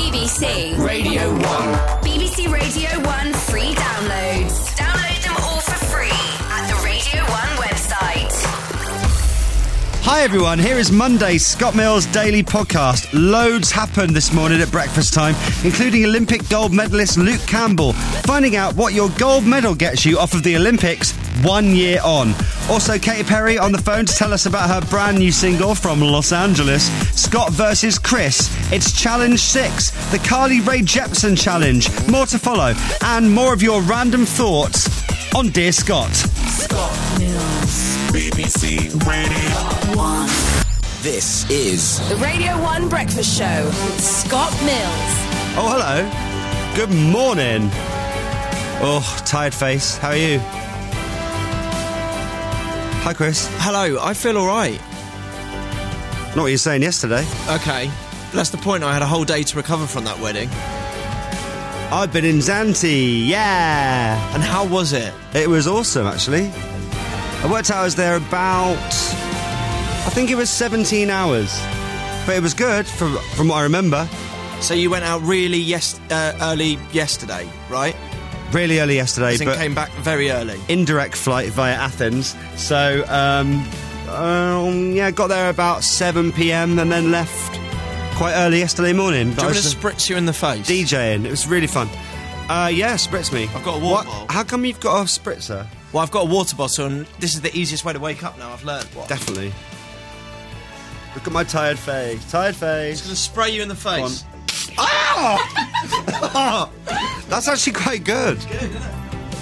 BBC Radio 1. BBC Radio 1 free downloads. Download them all for free at the Radio 1 website. Hi everyone, here is Monday's Scott Mills Daily Podcast. Loads happened this morning at breakfast time, including Olympic gold medalist Luke Campbell, finding out what your gold medal gets you off of the Olympics 1 year on. Also, Katy Perry on the phone to tell us about her brand new single from Los Angeles, Scott versus Chris. It's Challenge 6, the Carly Rae Jepsen Challenge. More to follow, and more of your random thoughts on Dear Scott. Scott Mills, BBC Radio 1. This is The Radio 1 Breakfast Show with Scott Mills. Oh, hello. Good morning. Oh, tired face. How are you? Hi, Chris. Hello, I feel alright. Not what you were saying yesterday. Okay, that's the point. I had a whole day to recover from that wedding. I've been in Zante, yeah. And how was it? It was awesome, actually. I worked out I was there about, I think it was 17 hours. But it was good, from what I remember. So you went out really early yesterday, right? Really early yesterday, As in but came back very early. indirect flight via Athens. So, got there about 7 p.m. and then left quite early yesterday morning. Do you want me to spritz you in the face? DJing. It was really fun. Yeah, spritz me. I've got a water bottle. How come you've got a spritzer? Well, I've got a water bottle, and this is the easiest way to wake up now, I've learned. What? Definitely. Look at my tired face. Tired face. It's going to spray you in the face. Ah! That's actually quite good. It's good, isn't it?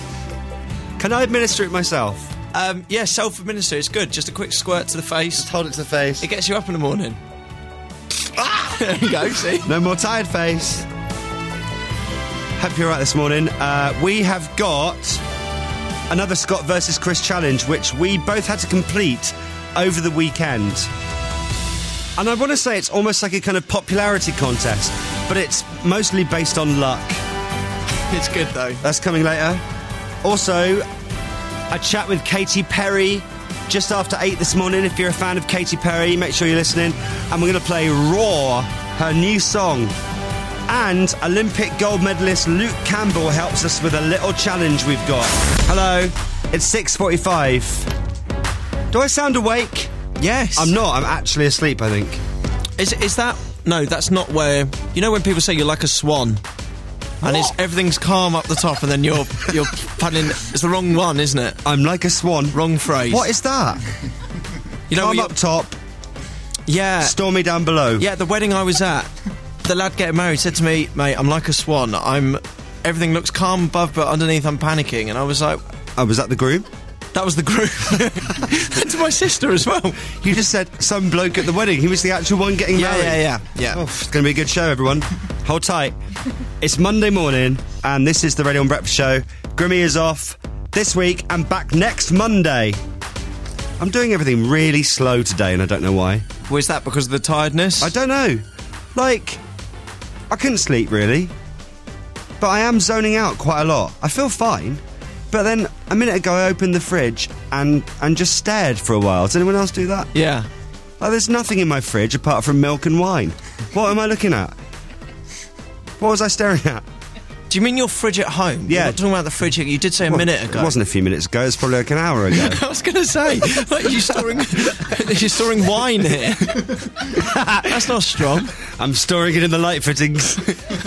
Can I administer it myself? Yeah, self-administer. It's good. Just a quick squirt to the face. Just hold it to the face. It gets you up in the morning. There you go, see? No more tired face. Hope you're right this morning. We have got another Scott versus Chris challenge, which we both had to complete over the weekend. And I want to say it's almost like a kind of popularity contest, but it's mostly based on luck. It's good, though. That's coming later. Also, a chat with Katy Perry just after 8 this morning. If you're a fan of Katy Perry, make sure you're listening. And we're going to play Raw, her new song. And Olympic gold medalist Luke Campbell helps us with a little challenge we've got. Hello, it's 6:45. Do I sound awake? Yes. I'm not. I'm actually asleep, I think. Is that... No, that's not where... You know when people say you're like a swan? And everything's calm up the top and then you're panning... It's the wrong one, isn't it? I'm like a swan. Wrong phrase. What is that? You know, Calm up top, yeah. stormy down below. Yeah, the wedding I was at, the lad getting married said to me, mate, I'm like a swan. Everything looks calm above, but underneath I'm panicking. And I was like... Oh, was that the groom? That was the groom. And to my sister as well. You just said some bloke at the wedding. He was the actual one getting married. Yeah. Oh, it's going to be a good show, everyone. Hold tight. It's Monday morning, and this is the Radio 1 Breakfast Show. Grimmy is off this week and back next Monday. I'm doing everything really slow today, and I don't know why. Was that because of the tiredness? I don't know. Like, I couldn't sleep, really. But I am zoning out quite a lot. I feel fine. But then, a minute ago, I opened the fridge and just stared for a while. Does anyone else do that? Yeah. Like, there's nothing in my fridge apart from milk and wine. What am I looking at? What was I staring at? Do you mean your fridge at home? Yeah. You're not talking about the fridge you did say a minute ago. It wasn't a few minutes ago. It's probably like an hour ago. I was going to say, like, you're storing wine here. That's not strong. I'm storing it in the light fittings.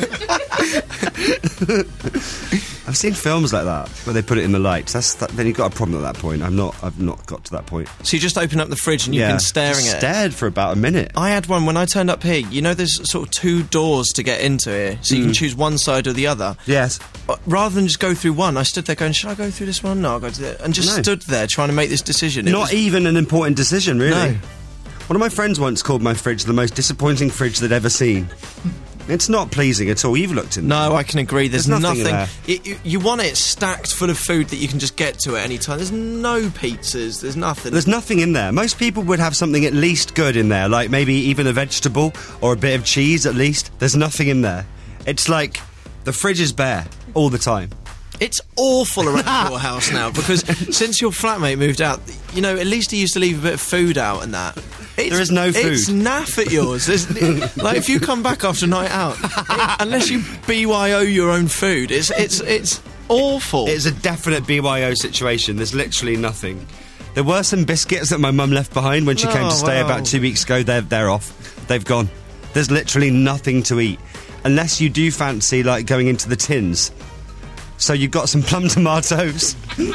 I've seen films like that where they put it in the lights. Then you've got a problem at that point. I've not got to that point. So you just open up the fridge and you've been staring just at it. Stared for about a minute. I had one when I turned up here. You know, there's sort of 2 doors to get into here, so you can choose one side or the other. Yes. Rather than just go through one, I stood there going, should I go through this one? No, I'll go to that. And just stood there trying to make this decision. Not even an important decision, really. No. One of my friends once called my fridge the most disappointing fridge they'd ever seen. It's not pleasing at all. You've looked in there. No, I can agree. There's nothing in there. You want it stacked full of food that you can just get to at any time. There's no pizzas. There's nothing. There's nothing in there. Most people would have something at least good in there, like maybe even a vegetable or a bit of cheese at least. There's nothing in there. It's like the fridge is bare all the time. It's awful around your house now because since your flatmate moved out, you know, at least he used to leave a bit of food out and that. There is no food. It's naff at yours. Like, if you come back after a night out, unless you BYO your own food, it's awful. It's a definite BYO situation. There's literally nothing. There were some biscuits that my mum left behind when she came to stay about 2 weeks ago. They're off. They've gone. There's literally nothing to eat. Unless you do fancy, like, going into the tins. So you've got some plum tomatoes.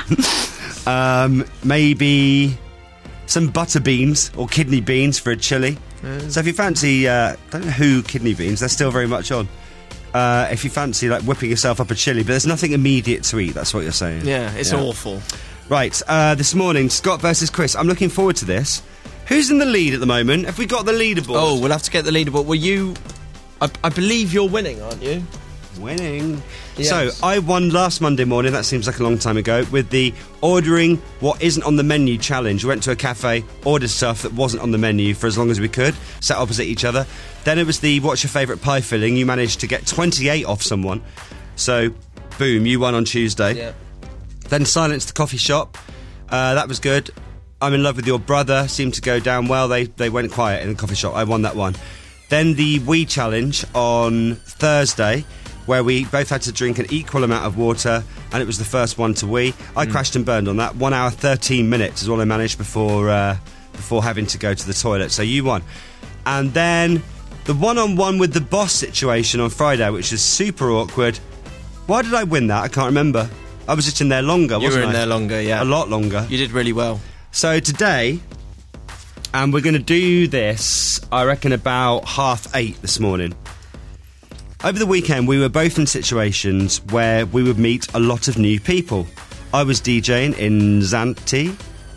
Maybe some butter beans or kidney beans for a chilli. So if you fancy, don't know who kidney beans, they're still very much on. If you fancy, like, whipping yourself up a chilli, but there's nothing immediate to eat, that's what you're saying. Yeah, it's awful. Right, this morning, Scott versus Chris. I'm looking forward to this. Who's in the lead at the moment? Have we got the leaderboard? Oh, we'll have to get the leaderboard. Well, you... I believe you're winning, aren't you? Winning. Yes. So, I won last Monday morning, that seems like a long time ago, with the ordering what isn't on the menu challenge. We went to a cafe, ordered stuff that wasn't on the menu for as long as we could, sat opposite each other. Then it was the what's your favourite pie filling. You managed to get 28 off someone. So, boom, you won on Tuesday. Yeah. Then Silence the Coffee Shop. That was good. I'm in Love with Your Brother seemed to go down well. They went quiet in the coffee shop. I won that one. Then the Wee Challenge on Thursday, where we both had to drink an equal amount of water, and it was the first one to wee. I crashed and burned on that. 1 hour, 13 minutes is all I managed before having to go to the toilet. So you won. And then the one-on-one with the boss situation on Friday, which was super awkward. Why did I win that? I can't remember. I was just in there longer, wasn't I? You were in there longer, yeah. A lot longer. You did really well. So today, and we're going to do this, I reckon, about 8:30 this morning. Over the weekend, we were both in situations where we would meet a lot of new people. I was DJing in Zante,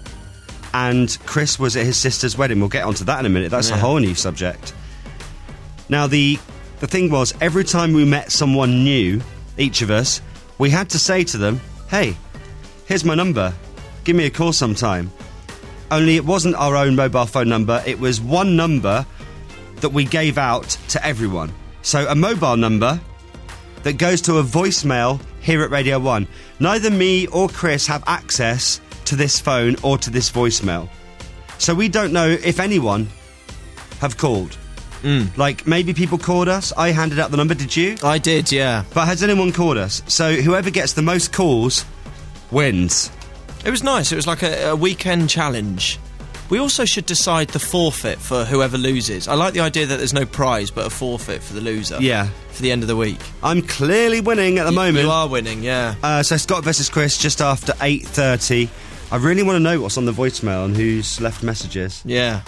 and Chris was at his sister's wedding. We'll get onto that in a minute. That's a whole new subject. Now, the thing was, every time we met someone new, each of us, we had to say to them, hey, here's my number. Give me a call sometime. Only it wasn't our own mobile phone number. It was one number that we gave out to everyone. So a mobile number that goes to a voicemail here at Radio 1. Neither me or Chris have access to this phone or to this voicemail. So we don't know if anyone have called. Like, maybe people called us. I handed out the number, did you? I did, yeah. But has anyone called us? So whoever gets the most calls wins. It was nice. It was like a weekend challenge. We also should decide the forfeit for whoever loses. I like the idea that there's no prize, but a forfeit for the loser. Yeah. For the end of the week. I'm clearly winning at the moment. You are winning, yeah. So Scott versus Chris just after 8:30. I really want to know what's on the voicemail and who's left messages. Yeah.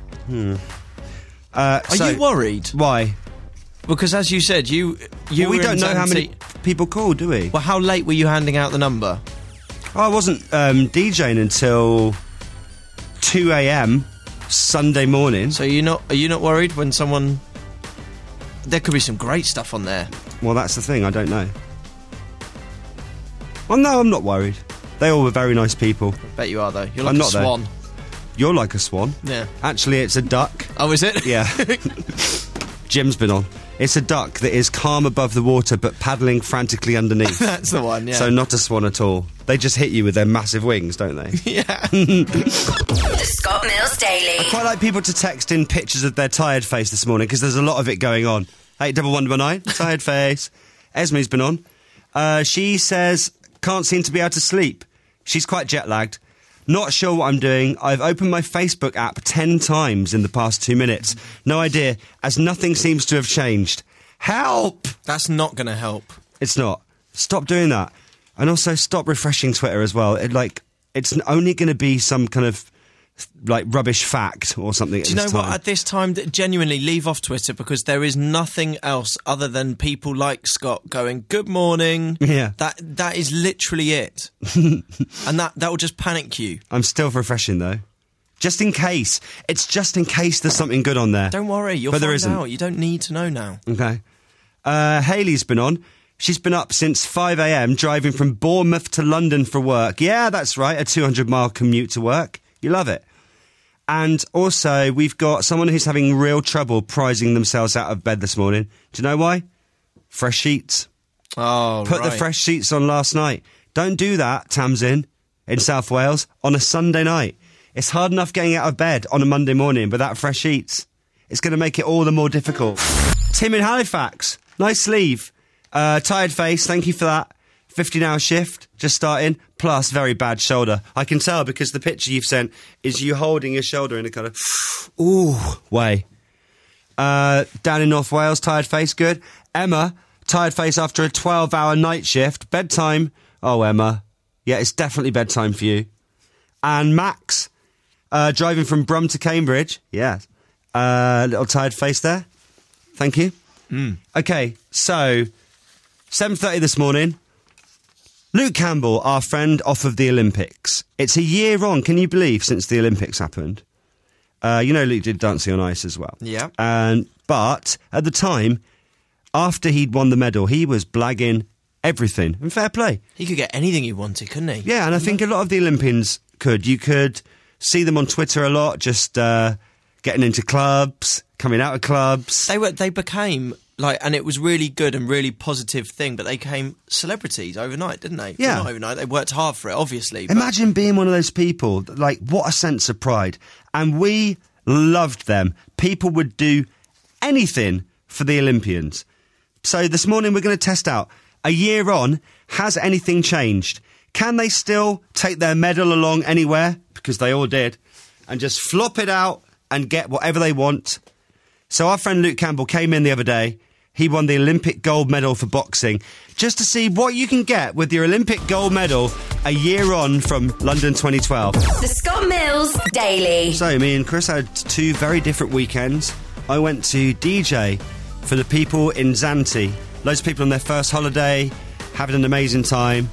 Are you worried? Why? Because as you said, you Well, we were don't in know how many Zante. people called, do we? Well, how late were you handing out the number? I wasn't DJing until 2 a.m. Sunday morning. So are you not worried when someone... There could be some great stuff on there. Well, that's the thing, I don't know. Well, no, I'm not worried. They all were very nice people. I bet you are, though. You're like I'm a not, though. swan. You're like a swan. Yeah. Actually, it's a duck. Oh, is it? Yeah. Jim's been on. It's a duck that is calm above the water but paddling frantically underneath. That's the one, yeah. So not a swan at all. They just hit you with their massive wings, don't they? Yeah. The Scott Mills Daily. Quite like people to text in pictures of their tired face this morning because there's a lot of it going on. 81119, tired face. Esme's been on. She says, can't seem to be able to sleep. She's quite jet-lagged. Not sure what I'm doing. I've opened my Facebook app 10 times in the past 2 minutes. No idea, as nothing seems to have changed. Help! That's not going to help. It's not. Stop doing that. And also stop refreshing Twitter as well. It's only going to be some kind of rubbish fact or something. Do you know what? At this time, genuinely leave off Twitter because there is nothing else other than people like Scott going, good morning. Yeah. That is literally it. And that will just panic you. I'm still refreshing though. Just in case. It's just in case there's something good on there. Don't worry, you'll But there find isn't. out. You don't need to know now. Okay. Hayley's been on. She's been up since 5 a.m. driving from Bournemouth to London for work. Yeah, that's right, a 200-mile commute to work. You love it. And also, we've got someone who's having real trouble prizing themselves out of bed this morning. Do you know why? Fresh sheets. Oh, Put the fresh sheets on last night. Don't do that, Tamsin, in South Wales, on a Sunday night. It's hard enough getting out of bed on a Monday morning without fresh sheets. It's going to make it all the more difficult. Tim in Halifax. Nice sleeve. Tired face, thank you for that. 15-hour shift, just starting, plus very bad shoulder. I can tell because the picture you've sent is you holding your shoulder in a kind of ooh way. Down in North Wales, tired face, good. Emma, tired face after a 12-hour night shift. Bedtime. Oh, Emma. Yeah, it's definitely bedtime for you. And Max, driving from Brum to Cambridge. Yeah. Little tired face there. Thank you. Okay, so 7:30 this morning. Luke Campbell, our friend off of the Olympics. It's a year on, can you believe, since the Olympics happened? You know Luke did Dancing on Ice as well. Yeah. But at the time, after he'd won the medal, he was blagging everything. And fair play. He could get anything he wanted, couldn't he? Yeah, and I think a lot of the Olympians could. You could see them on Twitter a lot, just getting into clubs, coming out of clubs. They became... and it was really good and really positive thing, but they became celebrities overnight, didn't they? Yeah. Well, not overnight, they worked hard for it, obviously. But Imagine being one of those people, what a sense of pride. And we loved them. People would do anything for the Olympians. So this morning we're going to test out, a year on, has anything changed? Can they still take their medal along anywhere? Because they all did. And just flop it out and get whatever they want. So our friend Luke Campbell came in the other day. He won the Olympic gold medal for boxing, just to see what you can get with your Olympic gold medal a year on from London 2012. The Scott Mills Daily. So me and Chris had 2 very different weekends. I went to DJ for the people in Zante. Loads of people on their first holiday, having an amazing time.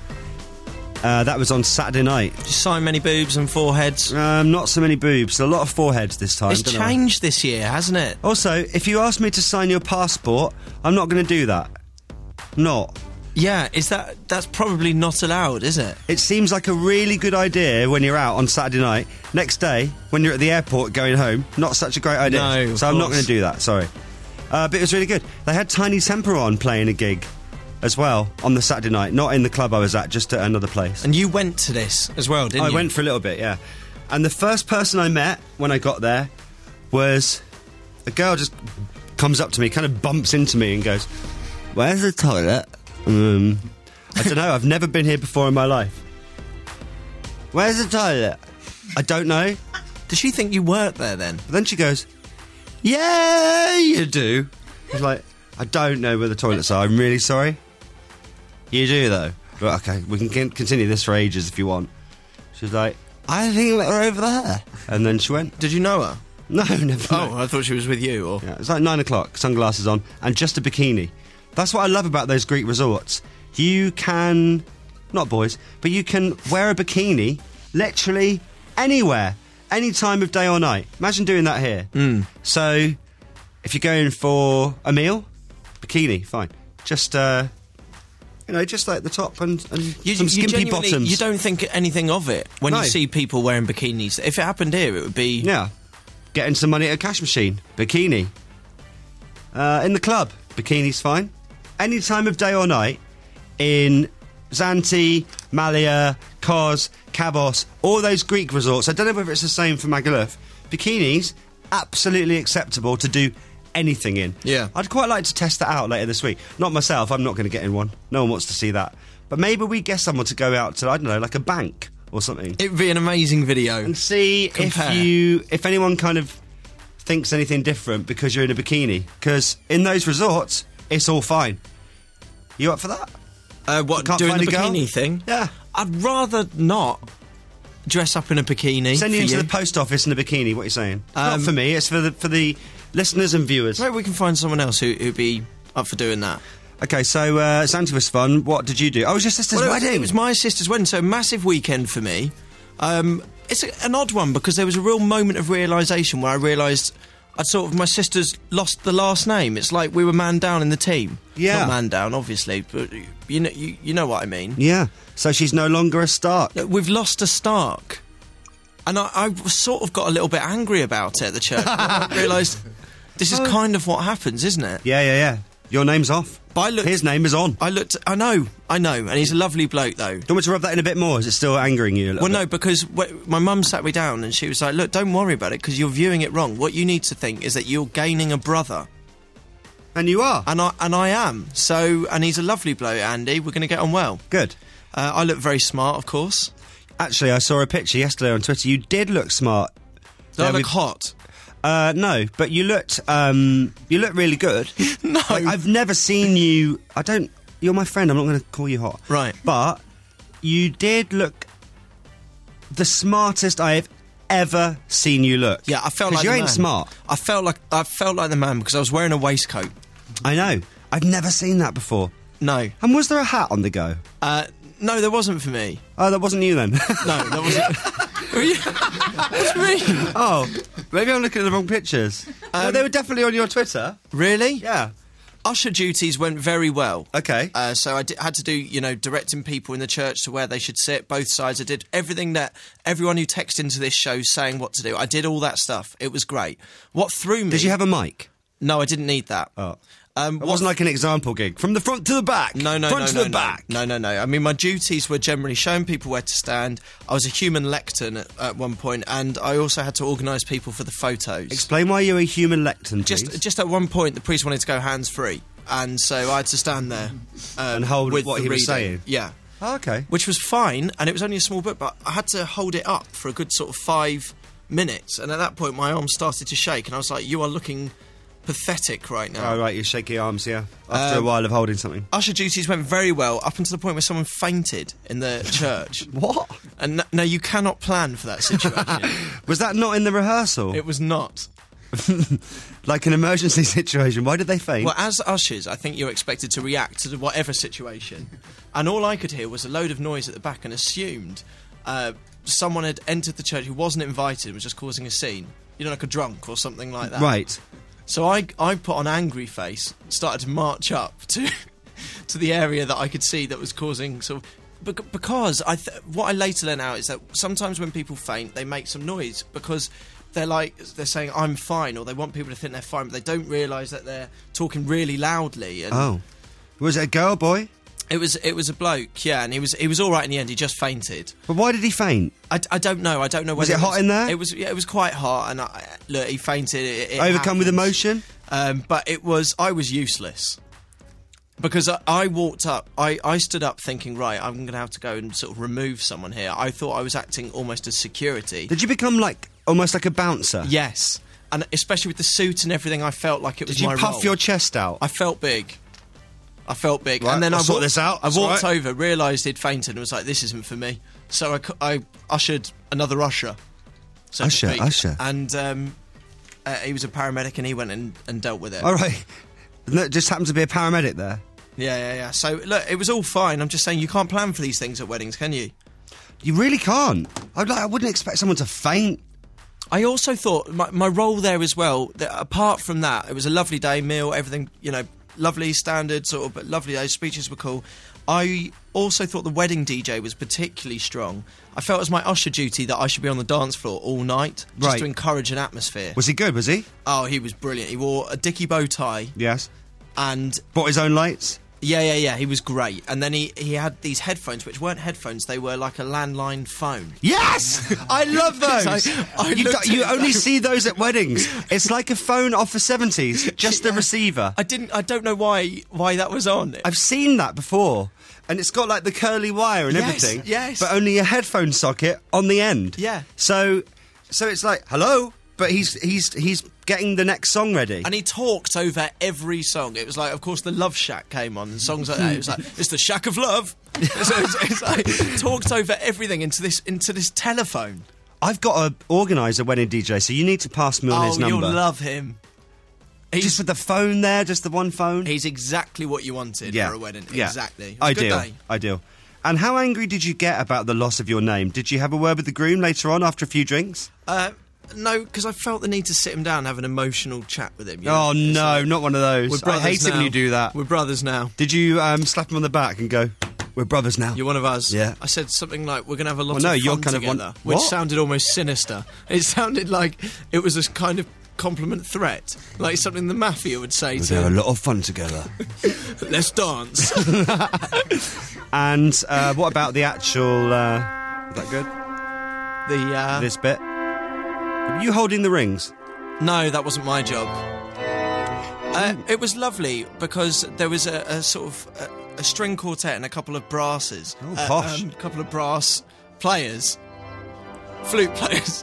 That was on Saturday night. Did you sign many boobs and foreheads? Not so many boobs, a lot of foreheads this time. It's changed this year, hasn't it? Also, if you ask me to sign your passport, I'm not going to do that. Not. Yeah, that's probably not allowed, is it? It seems like a really good idea when you're out on Saturday night. Next day, when you're at the airport going home, not such a great idea. No, so I'm not going to do that, sorry. But it was really good. They had Tiny Temper on playing a gig as well on the Saturday night. Not in the club I was at, just at another place. And you went to this as well, didn't you? I went for a little bit, yeah. And the first person I met when I got there was a girl just comes up to me, kind of bumps into me and goes, "Where's the toilet?" I don't know, I've never been here before in my life. "Where's the toilet?" I don't know. Did she think you worked there then? But then she goes, "Yeah, you do." I was like, "I don't know where the toilets are, I'm really sorry." "You do, though." But okay, we can continue this for ages if you want. She was like, "I think they're over there." And then she went. Did you know her? No, never. Oh, I thought she was with you. Or... Yeah, it's like 9 o'clock, sunglasses on, and just a bikini. That's what I love about those Greek resorts. You can, not boys, but you can wear a bikini literally anywhere, any time of day or night. Imagine doing that here. So, if you're going for a meal, bikini, fine. Just, just like the top and some skimpy bottoms. You don't think anything of it when you see people wearing bikinis. If it happened here, it would be... Yeah. Getting some money at a cash machine, bikini. In the club, bikini's fine. Any time of day or night, in Zante, Malia, Kos, Kavos, all those Greek resorts. I don't know whether it's the same for Magaluf. Bikinis, absolutely acceptable to do anything in. Yeah. I'd quite like to test that out later this week. Not myself, I'm not going to get in one. No one wants to see that. But maybe we get someone to go out to, I don't know, like a bank or something. It'd be an amazing video. And see if anyone kind of thinks anything different because you're in a bikini. Because in those resorts, it's all fine. You up for that? What, doing the bikini thing? Yeah. I'd rather not dress up in a bikini. Send you into the post office in a bikini, what are you saying? It's not for me, it's for the listeners and viewers. Maybe we can find someone else who'd be up for doing that. Okay, so Zante was fun. What did you do? Oh, it was your sister's wedding. It was my sister's wedding, so massive weekend for me. It's an odd one because there was a real moment of realisation where I realised my sister's lost the last name. It's like we were man down in the team. Yeah. Not man down, obviously, but you know what I mean. Yeah, so she's no longer a Stark. We've lost a Stark. And I sort of got a little bit angry about it at the church. I realised this is kind of what happens, isn't it? Yeah. Your name's off. But I looked. His name is on. I know, and he's a lovely bloke though. Do you want me to rub that in a bit more? Is it still angering you a little Well, bit? no, because my mum sat me down and she was like, "Look, don't worry about it because you're viewing it wrong. What you need to think is that you're gaining a brother." And you are. And I am. So, and he's a lovely bloke, Andy. We're going to get on well. Good. I look very smart, of course. Actually, I saw a picture yesterday on Twitter. You did look smart. Do I There look we- hot? No, but you looked really good. No. Like, I've never seen you. You're my friend. I'm not going to call you hot. Right. But you did look the smartest I have ever seen you look. Yeah, I felt 'Cause like you the ain't man. smart. I felt like the man because I was wearing a waistcoat. I know. I've never seen that before. No. And was there a hat on the go? No, there wasn't for me. Oh, that wasn't you then. No, that wasn't. What do you mean? Oh, maybe I'm looking at the wrong pictures. No, they were definitely on your Twitter. Really? Yeah. Usher duties went very well. Okay. So I had to do, directing people in the church to where they should sit, both sides. I did everything that everyone who texted into this show saying what to do. I did all that stuff. It was great. What threw me... Did you have a mic? No, I didn't need that. Oh. It wasn't like an example gig. From the front to the back. No, Front to the back. No. I mean, my duties were generally showing people where to stand. I was a human lectern at one point, and I also had to organise people for the photos. Explain why you're a human lectern, please. Just at one point, the priest wanted to go hands-free, and so I had to stand there And hold with what the he was reading. saying? Yeah. Oh, okay. Which was fine, and it was only a small book, but I had to hold it up for a good sort of 5 minutes, and at that point my arms started to shake, and I was like, you are looking pathetic right now. Oh, right, your shaky arms, yeah. After a while of holding something. Usher duties went very well, up until the point where someone fainted in the church. What? And no, you cannot plan for that situation. Was that not in the rehearsal? It was not. Like an emergency situation. Why did they faint? Well, as ushers, I think you're expected to react to whatever situation. And all I could hear was a load of noise at the back and assumed someone had entered the church who wasn't invited and was just causing a scene. Like a drunk or something like that. Right. So I put on angry face, started to march up to the area that I could see that was causing sort of... Because what I later learned out is that sometimes when people faint, they make some noise because... They're saying, I'm fine, or they want people to think they're fine, but they don't realise that they're talking really loudly. And Oh. Was it a girl, boy? It was a bloke, yeah, and he was all right in the end. He just fainted. But why did he faint? I don't know. I don't know Was whether it hot in there? It was quite hot, and look, he fainted. It Overcome with happened. emotion? But I was useless. Because I walked up, I stood up thinking, right, I'm going to have to go and sort of remove someone here. I thought I was acting almost as security. Did you become almost like a bouncer? Yes. And especially with the suit and everything, I felt like it was Did my you puff role. your chest out? I felt big. Right, and then I'll I sort this out. I It's walked all right. over, realised he'd fainted, and was like, "This isn't for me." So I ushered another usher. So to speak. Usher. And he was a paramedic, and he went and dealt with it. All right. No, just happened to be a paramedic there. Yeah. So look, it was all fine. I'm just saying, you can't plan for these things at weddings, can you? You really can't. I wouldn't expect someone to faint. I also thought my role there as well. That apart from that, it was a lovely day, meal, everything. Lovely standard sort of, but lovely day. Speeches were cool. I also thought the wedding DJ was particularly strong. I felt it was my usher duty that I should be on the dance floor all night just Right. to encourage an atmosphere. Was he good, was he? Oh, he was brilliant. He wore a dicky bow tie Yes. and Bought his own lights? yeah. He was great. And then he had these headphones, which weren't headphones. They were like a landline phone. Yes! I love those! So I you looked you at only those. see those at weddings. It's like a phone off the 70s, just the receiver. I don't know why that was on. I've seen that before. And it's got like the curly wire and Yes, everything. yes. But only a headphone socket on the end. Yeah. So it's like, hello? But he's getting the next song ready. And he talked over every song. It was like, of course, the Love Shack came on and songs like that. It was like, it's the Shack of Love. So it's like talked over everything into this telephone. I've got to organise a wedding DJ, so you need to pass me on his number. You'll love him. Just with the phone there, just the one phone. He's exactly what you wanted for a wedding. Yeah. Exactly. It was a good day. Ideal. And how angry did you get about the loss of your name? Did you have a word with the groom later on after a few drinks? No, because I felt the need to sit him down and have an emotional chat with him. Oh, no, not one of those. We're I brothers hate it now. when you do that. We're brothers now. Did you slap him on the back and go, we're brothers now? You're one of us. Yeah. I said something like, we're going to have a lot Well, no, of you're fun kind of together, one- which What? sounded almost sinister. It sounded like it was a kind of compliment threat, like something the mafia would say They have a to lot of fun together. let's dance. And what about the actual... is that good? This bit? Are you holding the rings? No, that wasn't my job. It was lovely because there was a sort of a string quartet and a couple of brasses. Oh, posh. A couple of brass players, flute players,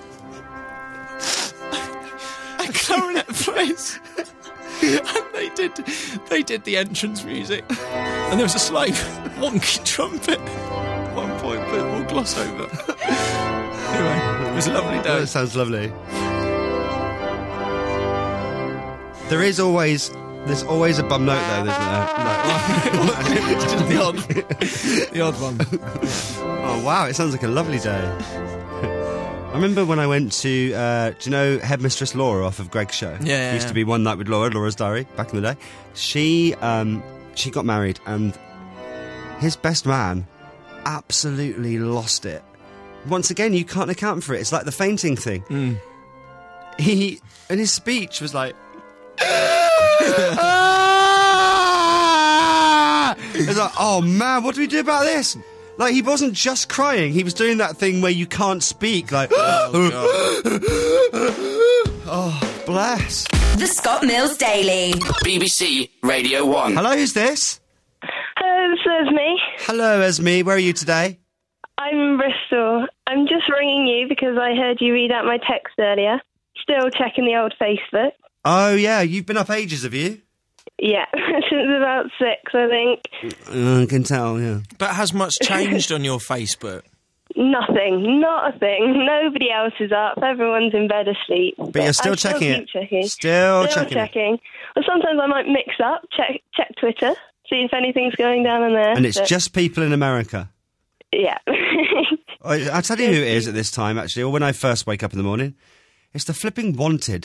and clarinet players. And they did the entrance music. And there was a slight wonky trumpet at one point, but we'll gloss over. Anyway, it was a lovely day. That sounds lovely. There's always a bum note though, isn't there? No. It's just the odd one. Oh wow, it sounds like a lovely day. I remember when I went to, do you know Headmistress Laura off of Greg's show? Yeah. Used to be One Night with Laura, Laura's Diary, back in the day. She got married and his best man absolutely lost it. Once again, you can't account for it. It's like the fainting thing. And his speech was like... It's like, oh man, what do we do about this? Like, he wasn't just crying, he was doing that thing where you can't speak, like... Oh, bless. The Scott Mills Daily. BBC Radio 1. Hello, who's this? Hello, this is me. Hello, Esme, where are you today? I'm in Bristol. I'm just ringing you because I heard you read out my text earlier. Still checking the old Facebook. Oh yeah, you've been up ages, have you? Yeah, since about 6, I think. I can tell, yeah. But has much changed on your Facebook? Nothing, not a thing. Nobody else is up. Everyone's in bed asleep. But you're still I checking it. keep checking. Still checking it. Well, sometimes I might mix up, check Twitter, see if anything's going down on there. And it's but- just people in America. Yeah. I'll tell you who it is at this time, actually, or when I first wake up in the morning. It's the flipping Wanted.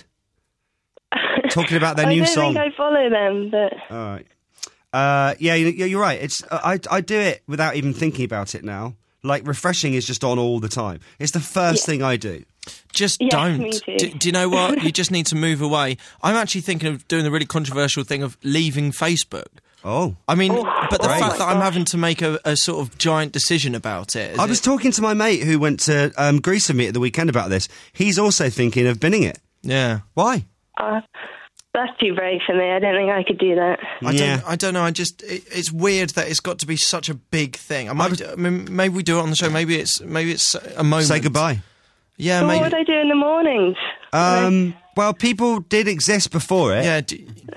Talking about their new song. I don't think I follow them, but... All right. Yeah, you're right. It's I do it without even thinking about it now. Like, refreshing is just on all the time. It's the first thing I do. Just Yes, don't. me too. Do you know what? You just need to move away. I'm actually thinking of doing the really controversial thing of leaving Facebook. Oh. I mean, but the great. fact that I'm having to make a sort of giant decision about it. I was talking to my mate who went to Greece with me at the weekend about this. He's also thinking of binning it. Yeah. Why? That's too brave for me. I don't think I could do that. I don't know. It's weird that it's got to be such a big thing. I mean, maybe we do it on the show. Maybe it's a moment. Say goodbye. Yeah, But maybe. what would I do in the mornings? Well, people did exist before it. Yeah.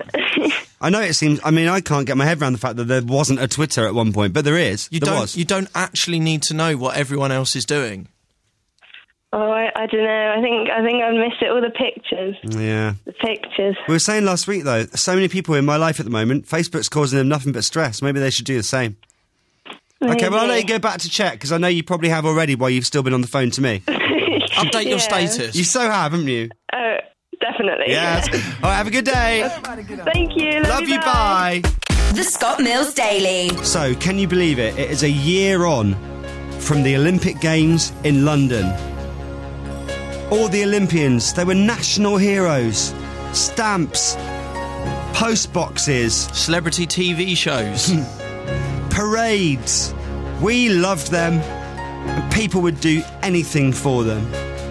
I know it seems... I mean, I can't get my head around the fact that there wasn't a Twitter at one point, but there is. You don't actually need to know what everyone else is doing. Oh, I don't know. I think I'd miss it. All the pictures. Yeah. The pictures. We were saying last week, though, so many people in my life at the moment, Facebook's causing them nothing but stress. Maybe they should do the same. Okay, well, I'll let you go back to check, because I know you probably have already while you've still been on the phone to me. Update your status. You so have, haven't you? Oh, definitely. Yes. All right, have a good day. Thank you. Love you, bye. The Scott Mills Daily. So, can you believe it? It is a year on from the Olympic Games in London. All the Olympians, they were national heroes. Stamps, post boxes, Celebrity TV shows. parades. We loved them, and people would do anything for them.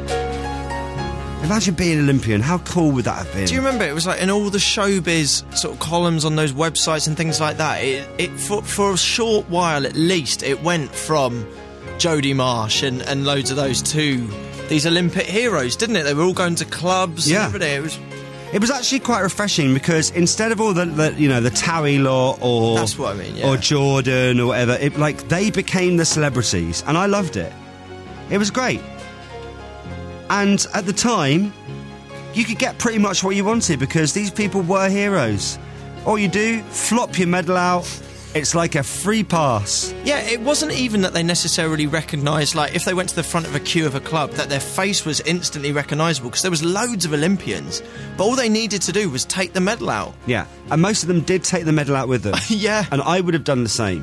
Imagine being an Olympian. How cool would that have been? Do you remember? It was like in all the showbiz sort of columns on those websites and things like that. It for a short while at least, it went from Jodie Marsh and loads of those to these Olympic heroes, didn't it? They were all going to clubs. Yeah. And everything. It was actually quite refreshing because instead of all the Towie Law or That's what I mean, yeah. or Jordan or whatever, they became the celebrities, and I loved it. It was great. And at the time, you could get pretty much what you wanted because these people were heroes. All you do, flop your medal out. It's like a free pass. Yeah, it wasn't even that they necessarily recognised, like, if they went to the front of a queue of a club, that their face was instantly recognisable, because there was loads of Olympians, but all they needed to do was take the medal out. Yeah, and most of them did take the medal out with them. Yeah. And I would have done the same.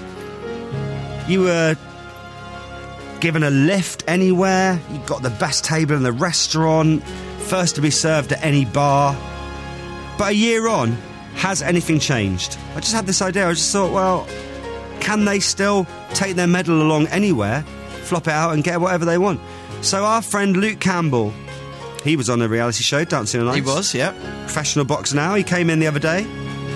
You were given a lift anywhere, you got the best table in the restaurant, first to be served at any bar. But a year on, has anything changed? I just had this idea. I just thought, well, can they still take their medal along anywhere, flop it out and get whatever they want? So our friend Luke Campbell, he was on a reality show, Dancing on Ice. He was, yeah. Professional boxer now. He came in the other day.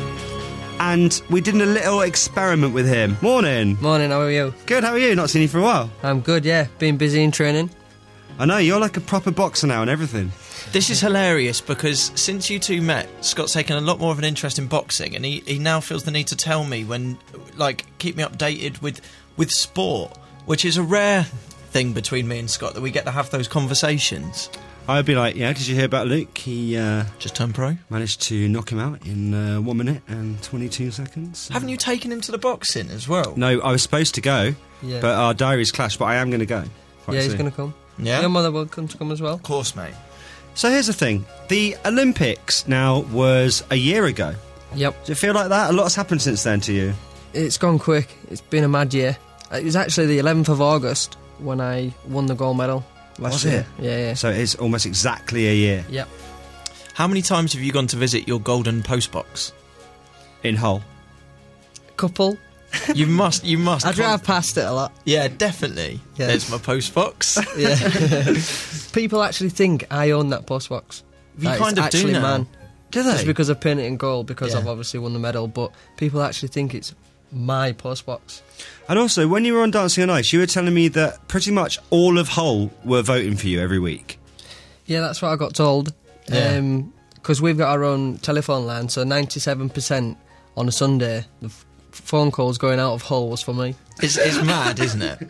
And we did a little experiment with him. Morning. Morning, how are you? Good, how are you? Not seen you for a while. I'm good, yeah. Been busy in training. I know, you're like a proper boxer now and everything. This is hilarious because since you two met, Scott's taken a lot more of an interest in boxing, and he now feels the need to tell me keep me updated with sport, which is a rare thing between me and Scott, that we get to have those conversations. I'd be like, yeah, did you hear about Luke? He just turned pro. Managed to knock him out in 1 minute and 22 seconds. Haven't you taken him to the boxing as well? No, I was supposed to go, Yeah. but our diaries clashed, but I am going to go. Yeah, he's going to come. Yeah? Your mother will come as well. Of course, mate. So here's the thing. The Olympics now was a year ago. Yep. Do you feel like that? A lot's happened since then to you. It's gone quick. It's been a mad year. It was actually the 11th of August when I won the gold medal last year. Yeah. So it's almost exactly a year. Yep. How many times have you gone to visit your golden postbox? In Hull. Couple. You must. I drive past it a lot. Yeah, definitely. Yeah. There's my postbox. Yeah. People actually think I own that postbox. You kind of do actually now. Man. Do they? Just because I painted it in gold, because Yeah. I've obviously won the medal, but people actually think it's my postbox. And also, when you were on Dancing on Ice, you were telling me that pretty much all of Hull were voting for you every week. Yeah, that's what I got told. Yeah. Because we've got our own telephone line, so 97% on a Sunday, the phone calls going out of Hull was for me. It's mad, isn't it?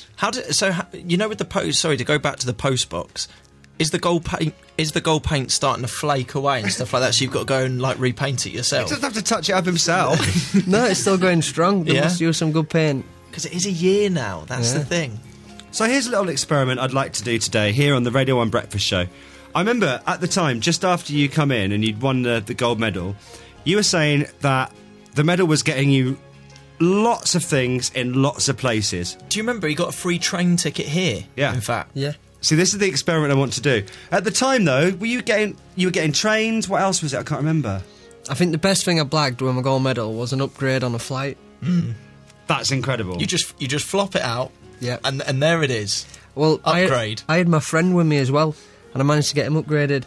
Yeah. With the post. Sorry, to go back to the post box. Is the gold paint starting to flake away and stuff like that? So you've got to go and repaint it He yourself. doesn't have to touch it up himself. No, it's still going strong. They Yeah. must use some good paint. Because it is a year now. That's Yeah. the thing. So here's a little experiment I'd like to do today here on the Radio 1 Breakfast Show. I remember at the time, just after you come in and you'd won the gold medal, you were saying that the medal was getting you lots of things in lots of places. Do you remember he got a free train ticket here? Yeah. In fact. Yeah. See, this is the experiment I want to do. At the time, though, you were getting trained? What else was it? I can't remember. I think the best thing I blagged with my gold medal was an upgrade on a flight. That's incredible. You just flop it out. Yeah. And there it is. Well, Upgrade. I had my friend with me as well, and I managed to get him upgraded.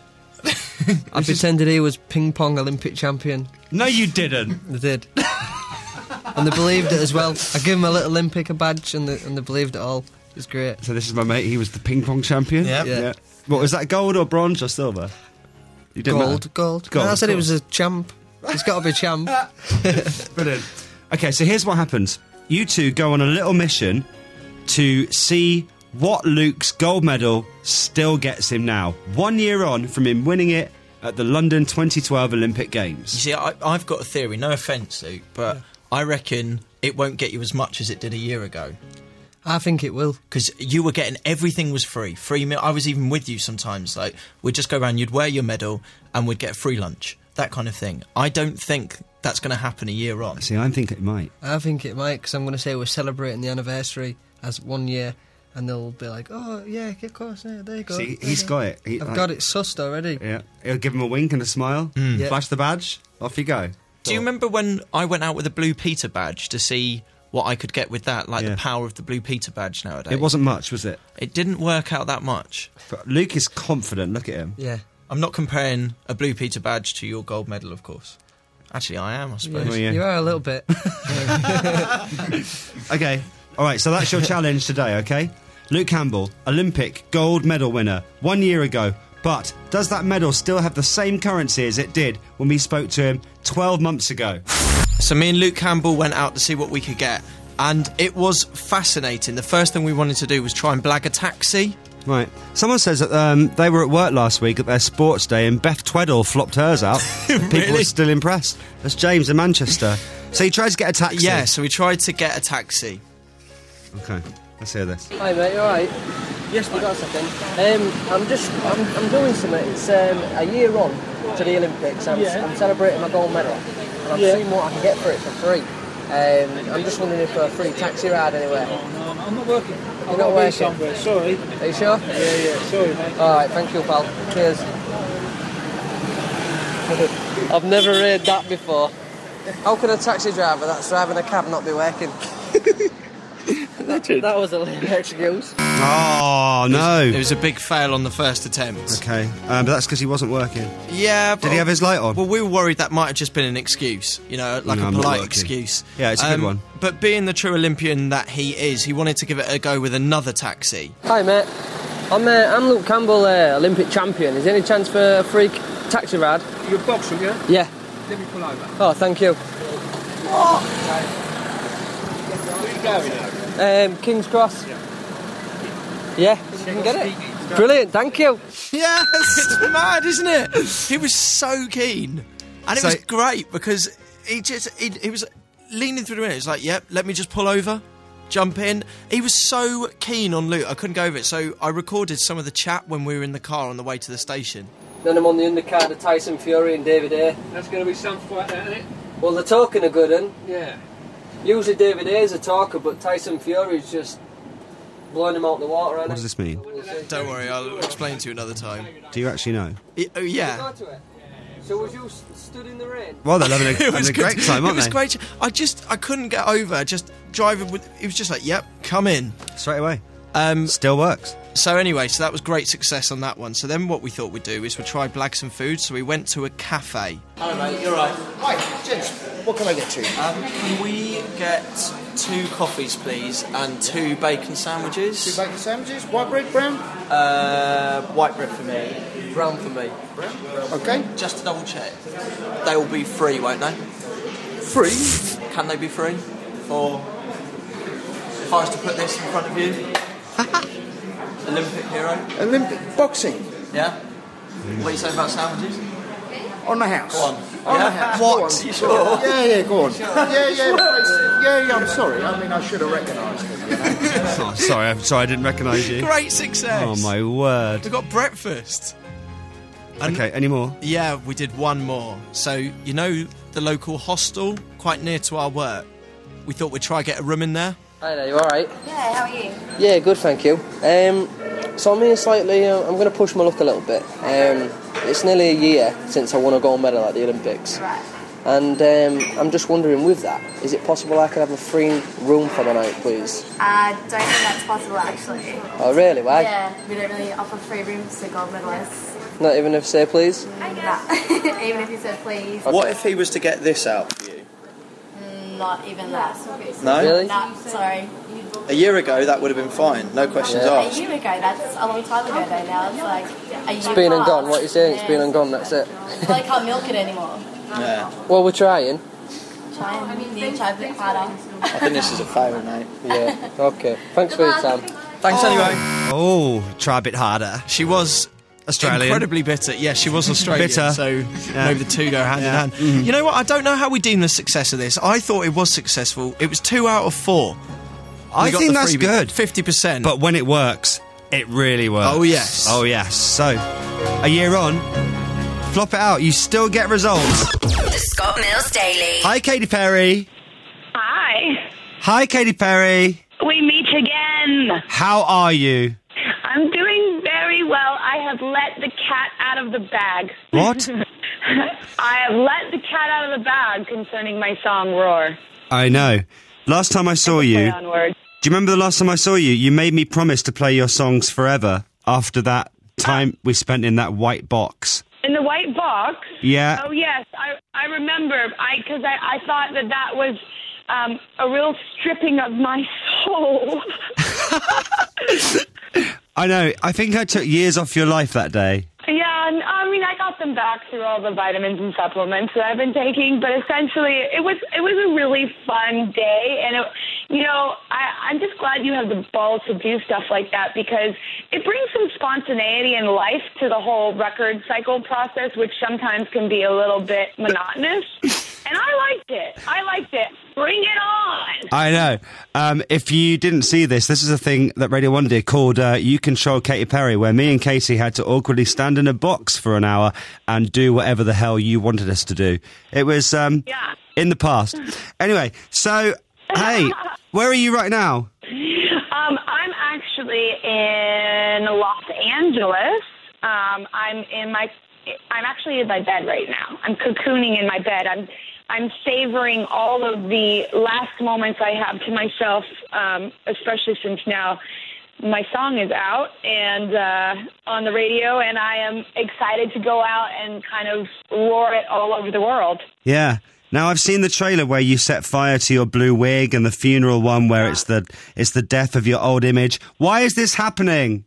I pretended he was ping pong Olympic champion. No, you didn't. They did. And they believed it as well. I gave him a little Olympic badge, and they believed it all. It was great. So this is my mate. He was the ping pong champion. Yep. Yeah. What was that? Gold or bronze or silver? You didn't matter. Gold. Gold, No, I said of it was a champ. He's got to be a champ. Brilliant. Okay, so here's what happens. You two go on a little mission to see what Luke's gold medal still gets him now. 1 year on from him winning it at the London 2012 Olympic You Games. see, I've got a theory. No offence, Luke, but I reckon it won't get you as much as it did a year ago. I think it will. Because you were getting, everything was free meal. I was even with you sometimes. We'd just go around, you'd wear your medal, and we'd get free lunch. That kind of thing. I don't think that's going to happen a year on. See, I think it might. I think it might, because I'm going to say we're celebrating the anniversary as 1 year, and they'll be like, oh, yeah, of course, yeah, there you go. See, there he's you go. got it. I've got it sussed already. Yeah, he'll give him a wink and a smile, Yeah. flash the badge, off you go. Do you remember when I went out with a Blue Peter badge to see what I could get with that? Yeah. The power of the Blue Peter badge nowadays. It wasn't much, was it? It didn't work out that much. But Luke is confident, look at him. Yeah. I'm not comparing a Blue Peter badge to your gold medal, of course. Actually, I am, I suppose. Oh, yeah. You are a little bit. Okay, alright, so that's your challenge today, okay? Luke Campbell, Olympic gold medal winner 1 year ago. But does that medal still have the same currency as it did when we spoke to him 12 months ago? So me and Luke Campbell went out to see what we could get, and it was fascinating. The first thing we wanted to do was try and blag a taxi. Right. Someone says that they were at work last week at their sports day and Beth Tweddle flopped hers out. People Really? were still impressed. That's James in Manchester. So he tried to get a taxi. Yeah, so we tried to get a taxi. Okay, let's hear this. Hi mate, you alright? Yes, you got a second. I'm doing something. It's a year on to the Olympics. I'm celebrating my gold medal, and I'm seeing what I can get for it for free. I'm just wondering if a free taxi ride anywhere. No, I'm not working. You're not working? Somewhere. Sorry. Are you sure? Yeah, sorry, mate. Alright, thank you, pal. Cheers. I've never heard that before. How could a taxi driver that's driving a cab not be working? that was a lame excuse. Oh, no. It was a big fail on the first attempt. Okay, but that's because he wasn't working. Yeah, but... Did he have his light on? Well, we were worried that might have just been an excuse, you know, like No, a I'm not polite working. excuse. Yeah, it's a good one. But being the true Olympian that he is, he wanted to give it a go with another taxi. Hi, mate. I'm Luke Campbell, Olympic champion. Is there any chance for a free taxi ride? You're boxing, yeah? Yeah. Let me pull over. Oh, thank you. Where are you going now? King's Cross. Yeah, you can get it. Brilliant, thank you. Yes, it's mad, isn't it? He was so keen. And it So- was great because he was leaning through the window. He was like, yep, let me just pull over, jump in. He was so keen on Luke, I couldn't go over it. So I recorded some of the chat when we were in the car on the way to the station. Then I'm on the undercard of Tyson Fury and David A. That's going to be some fight, isn't it? Well, the talking are good, and Yeah. usually David A is a talker, but Tyson Fury's just blowing him out the water, What hasn't does this mean? Don't worry, I'll explain to you another time. Do you actually know? Oh, yeah. Go to it. So was you stood in the rain? Well, they're having a, It having was a great good. time, aren't It was they? great. I couldn't get over just driving with. It was just like, yep, come in. Straight away. Um, Still works. So anyway, so that was great success on that one. So then what we thought we'd do is we'd try Blagsome food. So we went to a cafe. Hello, mate. You're right. Hi, gents. What can I get to? Can we get 2 coffees, please, and 2 bacon sandwiches? 2 bacon sandwiches, white bread, brown? White bread for me. Brown for me. Okay. Just to double check. They will be free, won't they? Free. Can they be free? Or if I was to put this in front of you? Olympic hero? Olympic boxing. Yeah? What are you saying about sandwiches? On the house. Go on. On Yeah? the house. What? Go on. You sure? Yeah, go on. Yeah, I'm sorry. I mean, I should have recognised him, you know. Oh, sorry, I didn't recognise you. Great success. Oh, my word. We got breakfast. And Okay, any more? yeah, we did one more. So, you know the local hostel quite near to our work? We thought we'd try get a room in there. Hi there, you alright? Yeah, how are you? Yeah, good, thank you. So I'm here slightly, I'm going to push my luck a little bit. It's nearly a year since I won a gold medal at the Olympics. Right. And I'm just wondering, with that, is it possible I could have a free room for the night, please? I don't think that's possible, actually. Oh, really? Why? Yeah, we don't really offer free rooms to gold medalists. Not even if say please? Nah. Even if you said please. Okay. What if he was to get this out for you? Not even that. No? Really? Nah, sorry. A year ago, that would have been fine. No questions Yeah. A year ago, that's a long time ago though now. It's like a year It's been and gone. past. What you're saying, it's Yeah. been and gone, that's it. Well, I can't milk it anymore. Yeah. Well, we're trying. Try a bit harder. I think this is a fail, mate. Yeah, okay. Thanks for your time. Thanks anyway. Oh, try a bit harder. She was Australian. incredibly bitter. Yeah, she was Australian. Bitter. So maybe the two go hand in hand. Mm-hmm. You know what? I don't know how we deem the success of this. I thought it was successful. It was 2 out of 4. I We got think the that's freebie. good. 50%. But when it works, it really works. Oh, yes. Oh, yes. So, a year on, flop it out. You still get results. The Scott Mills Daily. Hi, Katy Perry. Hi. Hi, Katy Perry. We meet again. How are you? I'm doing very well. I have let the cat out of the bag. What? I have let the cat out of the bag concerning my song Roar. I know. Last time I saw you, Play on words. do you remember the last time I saw you? You made me promise to play your songs forever after that time we spent in that white box. In the white box? Yeah. Oh, yes. I remember. Because I thought that was a real stripping of my soul. I know. I think I took years off your life that day. Yeah, and, I mean, I got them back through all the vitamins and supplements that I've been taking, but essentially it was a really fun day, and I'm just glad you have the balls to do stuff like that because it brings some spontaneity and life to the whole record cycle process, which sometimes can be a little bit monotonous. And I liked it. Bring it on. I know. If you didn't see this is a thing that Radio 1 did called You Control Katy Perry, where me and Katy had to awkwardly stand in a box for an hour and do whatever the hell you wanted us to do. It was in the past. Anyway, so, hey, where are you right now? I'm actually in Los Angeles. I'm in actually in my bed right now. I'm cocooning in my bed. I'm savoring all of the last moments I have to myself, especially since now my song is out and on the radio, and I am excited to go out and kind of roar it all over the world. Yeah. Now, I've seen the trailer where you set fire to your blue wig, and the funeral one where it's the death of your old image. Why is this happening?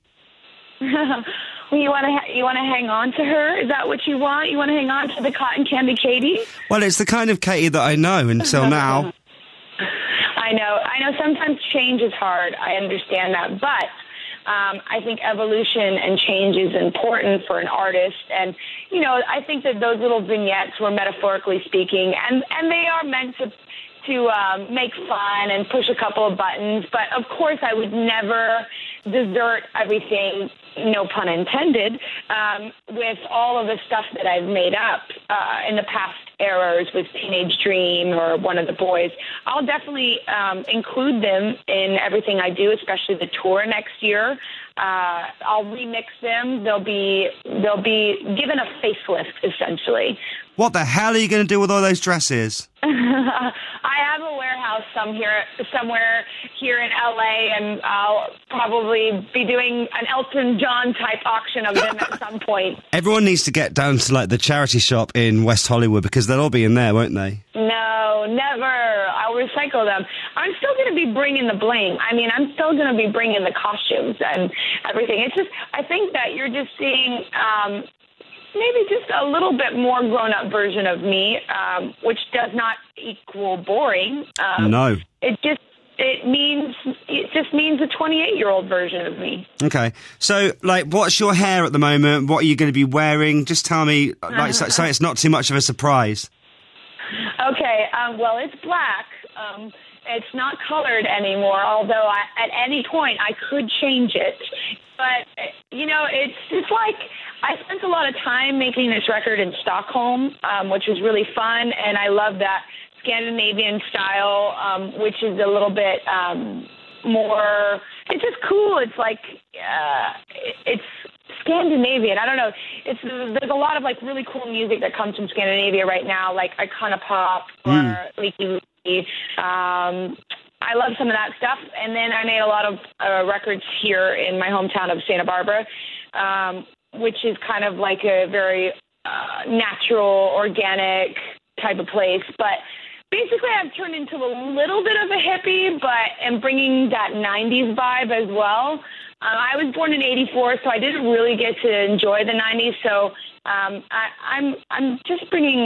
You want to hang on to her? Is that what you want? You want to hang on to the cotton candy Katie? Well, it's the kind of Katie that I know until now. I know. Sometimes change is hard. I understand that. But I think evolution and change is important for an artist. And, I think that those little vignettes were metaphorically speaking, and they are meant to make fun and push a couple of buttons. But, of course, I would never desert everything, no pun intended, with all of the stuff that I've made up in the past eras with Teenage Dream or One of the Boys. I'll definitely include them in everything I do, especially the tour next year. I'll remix them. They'll be given a facelift, essentially. What the hell are you going to do with all those dresses? I have a warehouse somewhere here in LA, and I'll probably be doing an Elton John type auction of them at some point. Everyone needs to get down to the charity shop in West Hollywood, because they'll all be in there, won't they? No, never. I'll recycle them. I'm still going to be bringing the bling. I'm still going to be bringing the costumes and everything. It's just, I think that you're just seeing maybe just a little bit more grown-up version of me, which does not equal boring. No. It just means a 28-year-old version of me. Okay. So, what's your hair at the moment? What are you going to be wearing? Just tell me, so it's not too much of a surprise. Okay. Well, it's black. It's not colored anymore, although at any point I could change it. But, it's like I spent a lot of time making this record in Stockholm, which was really fun, and I love that Scandinavian style, which is a little bit more, it's just cool. It's like, it's Scandinavian. I don't know. There's a lot of really cool music that comes from Scandinavia right now, like Iconopop or Leaky Leaky. I love some of that stuff. And then I made a lot of records here in my hometown of Santa Barbara, which is kind of like a very natural, organic type of place. But basically, I've turned into a little bit of a hippie, but am bringing that 90s vibe as well. I was born in 84, so I didn't really get to enjoy the 90s. So I'm just bringing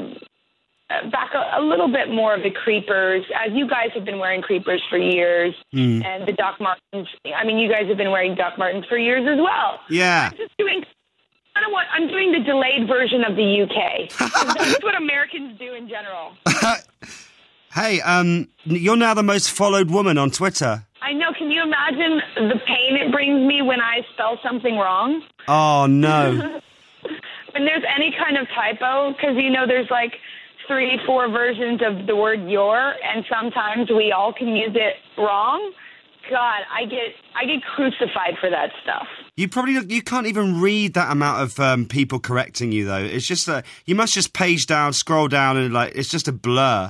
back a little bit more of the creepers, as you guys have been wearing creepers for years, and the Doc Martens. You guys have been wearing Doc Martens for years as well. Yeah. I'm doing the delayed version of the UK. That's what Americans do in general. Hey, you're now the most followed woman on Twitter. I know. Can you imagine the pain it brings me when I spell something wrong? Oh, no. When there's any kind of typo, because, there's 3-4 versions of the word your, and sometimes we all can use it wrong. God, I get crucified for that stuff. You can't even read that amount of people correcting you, though. It's just you must just page down, scroll down, and it's just a blur.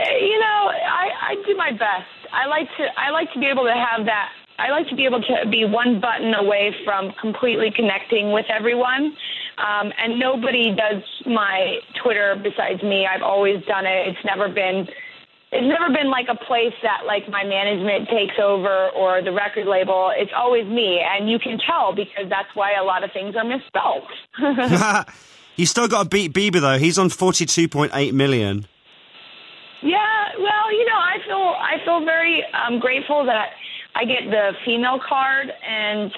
I do my best. I like to be able to have that. I like to be able to be one button away from completely connecting with everyone. And nobody does my Twitter besides me. I've always done it. It's never been like a place that my management takes over or the record label. It's always me, and you can tell because that's why a lot of things are misspelled. You still got to beat Bieber though. He's on 42.8 million. Yeah, well, I feel very grateful that I get the female card, and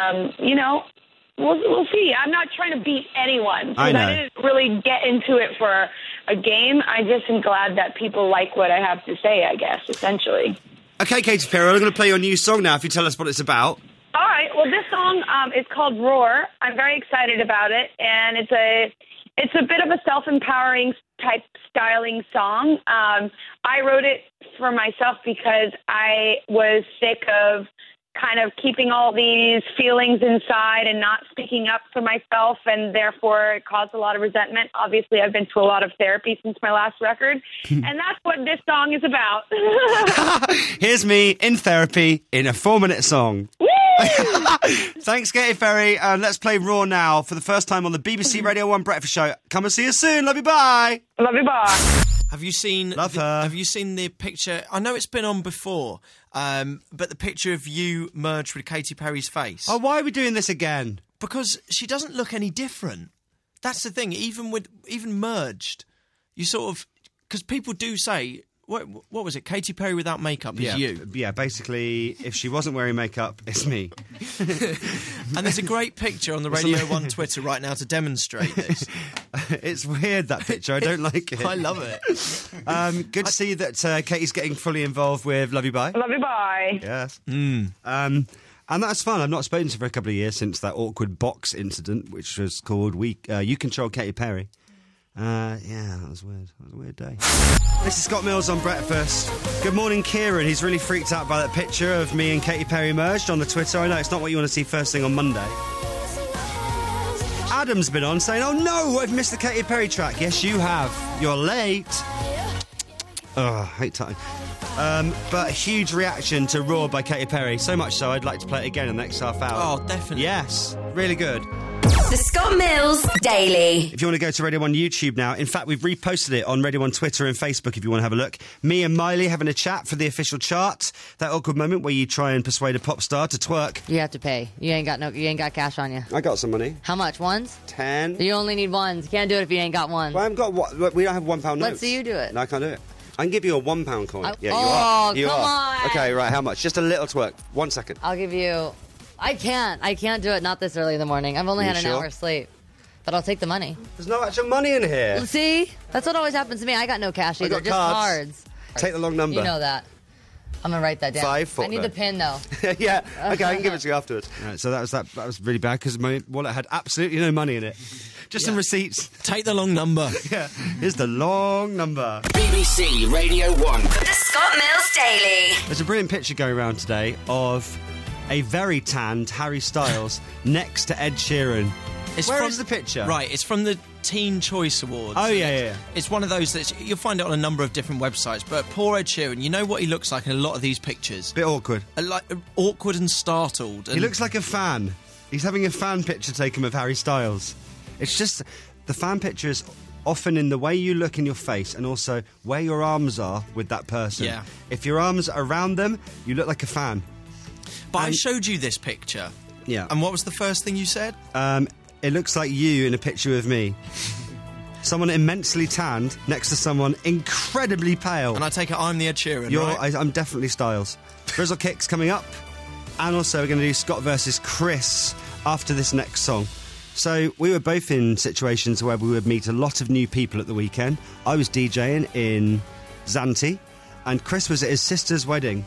we'll see. I'm not trying to beat anyone. I know. I didn't really get into it for a game. I just am glad that people like what I have to say, I guess, essentially. Okay, Katy Perry, I'm going to play your new song now if you tell us what it's about. All right. Well, this song is called Roar. I'm very excited about it, and it's a bit of a self-empowering type styling song. I wrote it for myself because I was sick of kind of keeping all these feelings inside and not speaking up for myself, and therefore it caused a lot of resentment. Obviously, I've been to a lot of therapy since my last record, and that's what this song is about. Here's me in therapy in a 4-minute song. Thanks, Katy Perry. Let's play Raw now for the first time on the BBC Radio 1 Breakfast Show. Come and see us soon. Love you, bye. Love you, bye. Have you seen? Love her. Have you seen the picture? I know it's been on before, but the picture of you merged with Katy Perry's face. Oh, why are we doing this again? Because she doesn't look any different. That's the thing. Even merged, you sort of, because people do say, what was it? Katy Perry without makeup is you. Yeah, basically, if she wasn't wearing makeup, it's me. And there's a great picture on the Radio 1 Twitter right now to demonstrate this. It's weird, that picture. I don't like it. I love it. Good to see that Katie's getting fully involved with Love You Bye. Love you, bye. Yes. And that's fun. I've not spoken to her for a couple of years since that awkward box incident, which was called You Control Katy Perry. Yeah, that was weird. That was a weird day. This is Scott Mills on Breakfast. Good morning, Kieran. He's really freaked out by that picture of me and Katy Perry merged on the Twitter. I know it's not what you want to see first thing on Monday. Adam's been on saying, oh no, I've missed the Katy Perry track. Yes, you have. You're late. Oh, I hate time. But a huge reaction to Raw by Katy Perry. So much so, I'd like to play it again in the next half hour. Oh, definitely. Yes, really good. The Scott Mills Daily. If you want to go to Radio 1 YouTube now, in fact, we've reposted it on Radio 1 Twitter and Facebook if you want to have a look. Me and Miley having a chat for the official chart. That awkward moment where you try and persuade a pop star to twerk. You have to pay. You ain't got cash on you. I got some money. How much? Ones? 10. You only need ones. You can't do it if you ain't got ones. Well, I haven't got what? We don't have £1 notes. Let's see you do it. No, I can't do it. I can give you a £1 coin. Yeah, you are. Oh, come on. Okay, right, how much? Just a little twerk. 1 second. I'll give you... I can't do it, not this early in the morning. I've only had an hour's sleep. But I'll take the money. There's no actual money in here. See? That's what always happens to me. I got no cash either, just cards. Take the long number. You know that. I'm going to write that down. 5 4. I need the pin, though. Yeah, okay, I can give it to you afterwards. Right, so that was really bad because my wallet had absolutely no money in it. Just some receipts. Take the long number. Yeah, here's the long number. BBC Radio 1. The Scott Mills Daily. There's a brilliant picture going around today of a very tanned Harry Styles next to Ed Sheeran. Where is the picture? Right, it's from the Teen Choice Awards. Oh, yeah. It's one of those that you'll find it on a number of different websites, but poor Ed Sheeran, you know what he looks like in a lot of these pictures? Bit awkward. Awkward and startled. And he looks like a fan. He's having a fan picture taken of Harry Styles. It's just, the fan picture is often in the way you look in your face and also where your arms are with that person. Yeah. If your arms are around them, you look like a fan. But I showed you this picture. Yeah. And what was the first thing you said? It looks like you in a picture of me. Someone immensely tanned next to someone incredibly pale. And I take it I'm the Ed Sheeran, right? I'm definitely Styles. Frizzle Kicks coming up. And also we're going to do Scott versus Chris after this next song. So we were both in situations where we would meet a lot of new people at the weekend. I was DJing in Zante and Chris was at his sister's wedding.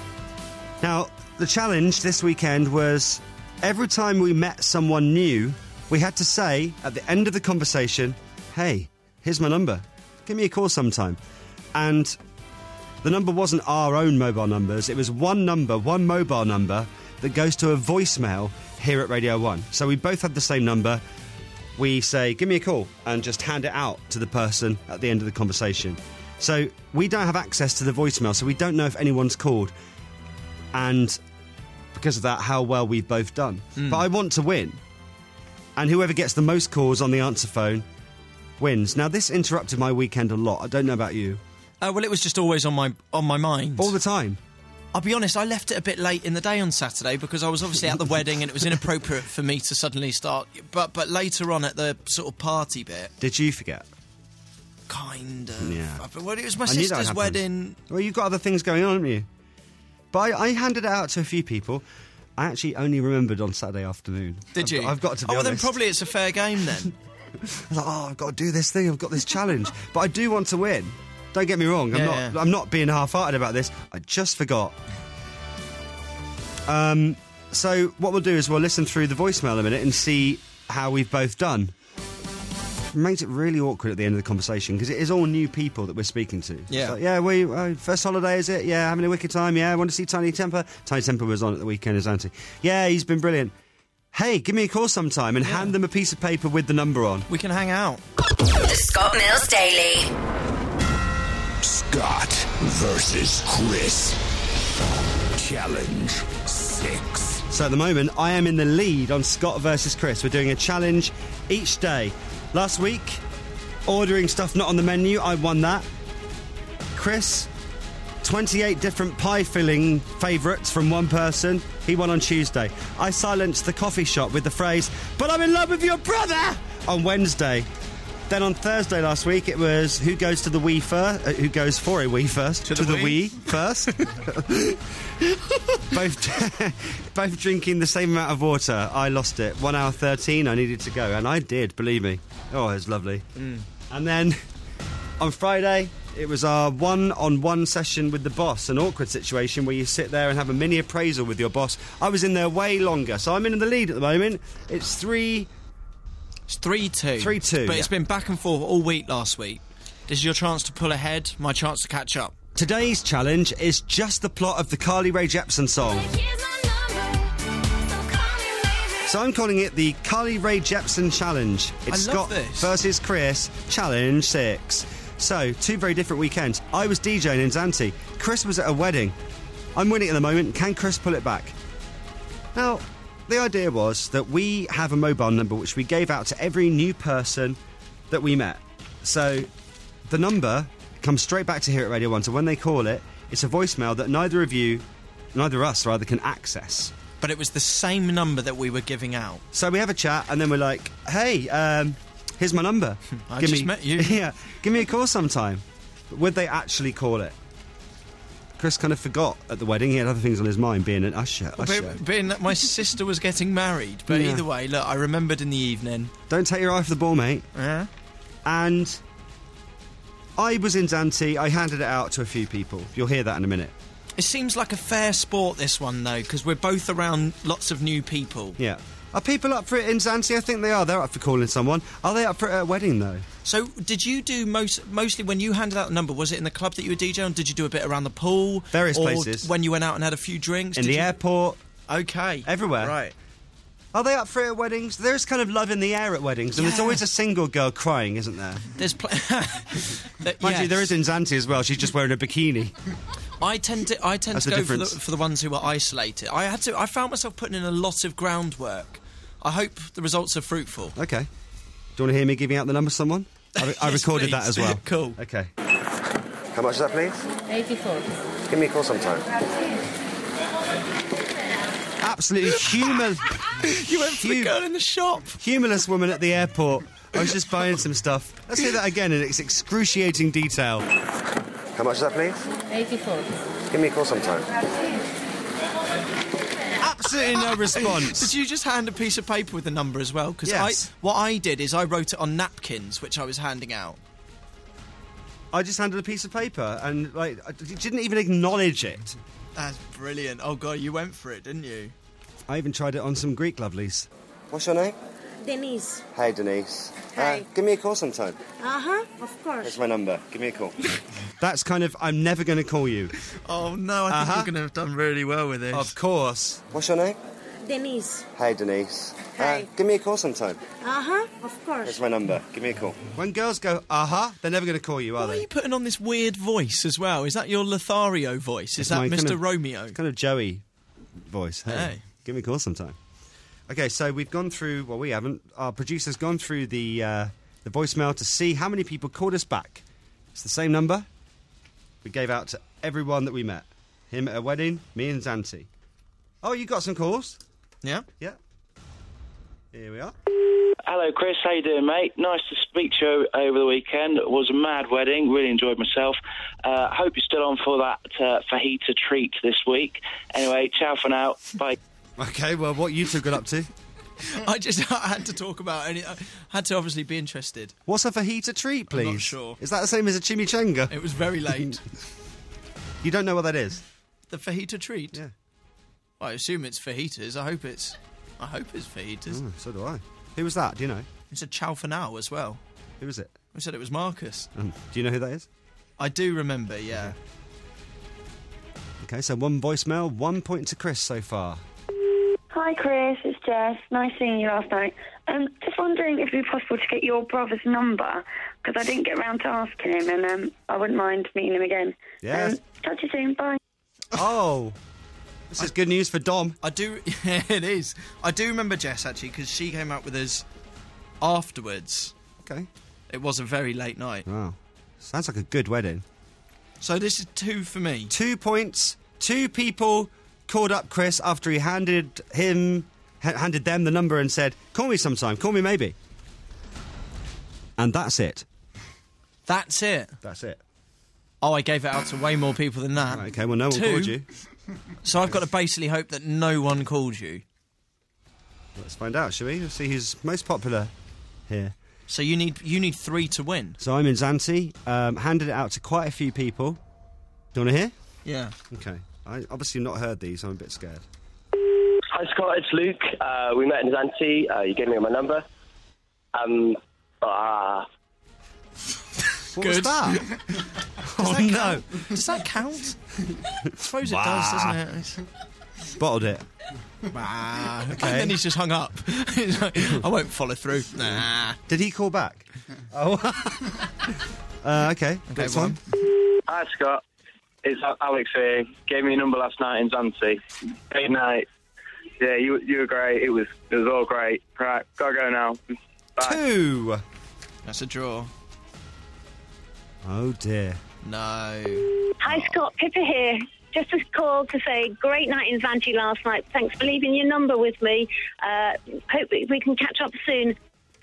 Now, the challenge this weekend was every time we met someone new, we had to say at the end of the conversation, hey, here's my number. Give me a call sometime. And the number wasn't our own mobile numbers. It was one mobile number that goes to a voicemail here at Radio 1. So we both had the same number. We say, give me a call, and just hand it out to the person at the end of the conversation. So we don't have access to the voicemail, so we don't know if anyone's called. And because of that, how well we've both done. But I want to win. And whoever gets the most calls on the answer phone wins. Now, this interrupted my weekend a lot. I don't know about you. Well, it was just always on my mind. All the time. I'll be honest, I left it a bit late in the day on Saturday because I was obviously at the wedding and it was inappropriate for me to suddenly start. But later on at the sort of party bit... Did you forget? Kind of. Yeah. Well, it was my sister's wedding. Well, you've got other things going on, haven't you? But I handed it out to a few people. I actually only remembered on Saturday afternoon. Did you? I've got to be honest. Well, then probably it's a fair game then. I was like, I've got to do this thing. I've got this challenge. But I do want to win. Don't get me wrong. I'm not being half-hearted about this. I just forgot. So what we'll do is we'll listen through the voicemail in a minute and see how we've both done. makes it really awkward at the end of the conversation because it is all new people that we're speaking to. Yeah. It's like, first holiday, is it? Yeah, having a wicked time. Yeah, I want to see Tiny Temper. Tiny Temper was on at the weekend as Auntie. Yeah, he's been brilliant. Hey, give me a call sometime and hand them a piece of paper with the number on. We can hang out. The Scott Mills Daily. Scott versus Chris. Challenge 6. So at the moment, I am in the lead on Scott versus Chris. We're doing a challenge each day. Last week, ordering stuff not on the menu, I won that. Chris, 28 different pie-filling favourites from one person. He won on Tuesday. I silenced the coffee shop with the phrase, "But I'm in love with your brother!" on Wednesday. Then on Thursday last week, it was who goes to the Wii first? Who goes for a Wii first? To the Wii first. both drinking the same amount of water. I lost it. 1 hour 13. I needed to go, and I did. Believe me. Oh, it was lovely. And then on Friday, it was our one-on-one session with the boss, an awkward situation where you sit there and have a mini appraisal with your boss. I was in there way longer, so I'm in the lead at the moment. It's 3-2. It's 3-2. 3-2, But yeah. it's been back and forth all week last week. This is your chance to pull ahead, my chance to catch up. Today's challenge is just the plot of the Carly Rae Jepsen song. So I'm calling it the Carly Rae Jepsen Challenge. It's I love Scott this. versus Chris, Challenge 6. So, 2 very different weekends. I was DJing in Zante. Chris was at a wedding. I'm winning at the moment. Can Chris pull it back? Now, the idea was that we have a mobile number which we gave out to every new person that we met. So, the number comes straight back to here at Radio 1. So when they call it, it's a voicemail that neither of us can access. But it was the same number that we were giving out. So we have a chat and then we're like, hey, here's my number. I just met you. Yeah, give me a call sometime. But would they actually call it? Chris kind of forgot at the wedding. He had other things on his mind, being an usher. Being that my sister was getting married. But Yeah. either way, look, I remembered in the evening. Don't take your eye off the ball, mate. Yeah? And I was in Zante. I handed it out to a few people. You'll hear that in a minute. It seems like a fair sport, this one, though, because we're both around lots of new people. Yeah. Are people up for it in Zante? I think they are. They're up for calling someone. Are they up for it at a wedding, though? So, did you do mostly when you handed out the number, was it in the club that you were DJing, or did you do a bit around the pool? Various or places. When you went out and had a few drinks? In the airport. Okay. Everywhere. Right. Are they up for it at weddings? There's kind of love in the air at weddings, and there's always a single girl crying, isn't there? There's Mind you, there is in Zante as well. She's just wearing a bikini. I tend to That's go the for difference. the ones who are isolated. I found myself putting in a lot of groundwork. I hope the results are fruitful. Okay. Do you want to hear me giving out the number to someone? I Yes, recorded please. that as well. Cool. Okay. How much is that, please? 84. Give me a call sometime. Absolutely humorless. You went for the girl in the shop. Humorless woman at the airport. I was just buying some stuff. Let's hear that again in its excruciating detail. How much is that, please? 84. Give me a call sometime. Absolutely no response. Did you just hand a piece of paper with a number as well? Because Yes. what I did is I wrote it on napkins, which I was handing out. I just handed a piece of paper and I didn't even acknowledge it. That's brilliant. Oh, God, you went for it, didn't you? I even tried it on some Greek lovelies. What's your name? Denise. Hey, Denise. Hi. Give me a call sometime. Of course. Here's my number. Give me a call. That's kind of, I'm never going to call you. Oh, no, I think you're going to have done really well with this. Of course. What's your name? Denise. Hey, Denise. Hi. Give me a call sometime. Of course. Here's my number. Give me a call. When girls go, they're never going to call you, are Why are they? you putting on this weird voice as well? Is that your Lothario voice? Is that my Mr. kind of- Romeo? Kind of Joey voice. Hey. Give me a call sometime. Okay, so we've gone through, well, we haven't. Our producer's gone through the voicemail to see how many people called us back. It's the same number we gave out to everyone that we met. Him at a wedding, me and Zante. Oh, you got some calls? Yeah? Yeah. Here we are. Hello, Chris. How you doing, mate? Nice to speak to you over the weekend. It was a mad wedding. Really enjoyed myself. Hope you're still on for that fajita treat this week. Anyway, ciao for now. Bye. Okay, well, what you two got up to? I had to talk about it. I had to obviously be interested. What's a fajita treat, please? I'm not sure. Is that the same as a chimichanga? It was very late. You don't know what that is? The fajita treat? Yeah. I assume it's fajitas. I hope it's fajitas. So do I. Who was that? Do you know? It's a chow for now as well. Who was it? I said it was Marcus. Do you know who that is? I do remember, yeah. Okay, so 1 voicemail, 1 point to Chris so far. Hi, Chris. It's Jess. Nice seeing you last night. Just wondering if it would be possible to get your brother's number, because I didn't get round to asking him, and I wouldn't mind meeting him again. Yes. Talk to you soon. Bye. Oh, this is good news for Dom. I do. Yeah, it is. I do remember Jess, actually, because she came out with us afterwards. Okay. It was a very late night. Wow. Sounds like a good wedding. So this is 2 for me. 2 points. 2 people called up Chris after he handed them the number and said, call me sometime, call me maybe. And that's it. That's it? That's it. Oh, I gave it out to way more people than that. Right, okay, well, no one 2. called you. So I've got to basically hope that no one called you. Let's find out, shall we? Let's see who's most popular here. So you need 3 to win. So I'm in Zante, handed it out to quite a few people. Do you want to hear? Yeah. Okay. I obviously not heard these, so I'm a bit scared. Hi, Scott, it's Luke. We met in Zante. You gave me my number. What was that? Oh, no. Does that count? I suppose it does, doesn't it? Bottled it. Okay. And Okay. then he's just hung up. He's like, I won't follow through. Nah. Did he call back? Oh. Okay. Next one. Hi, Scott. It's Alex here. Gave me your number last night in Zante. Great night. Yeah, you were great. It was all great. Right, gotta go now. Bye. 2. That's a draw. Oh, dear. No. Hi, Scott. Pippa here. Just a call to say great night in Zante last night. Thanks for leaving your number with me. Hope we can catch up soon.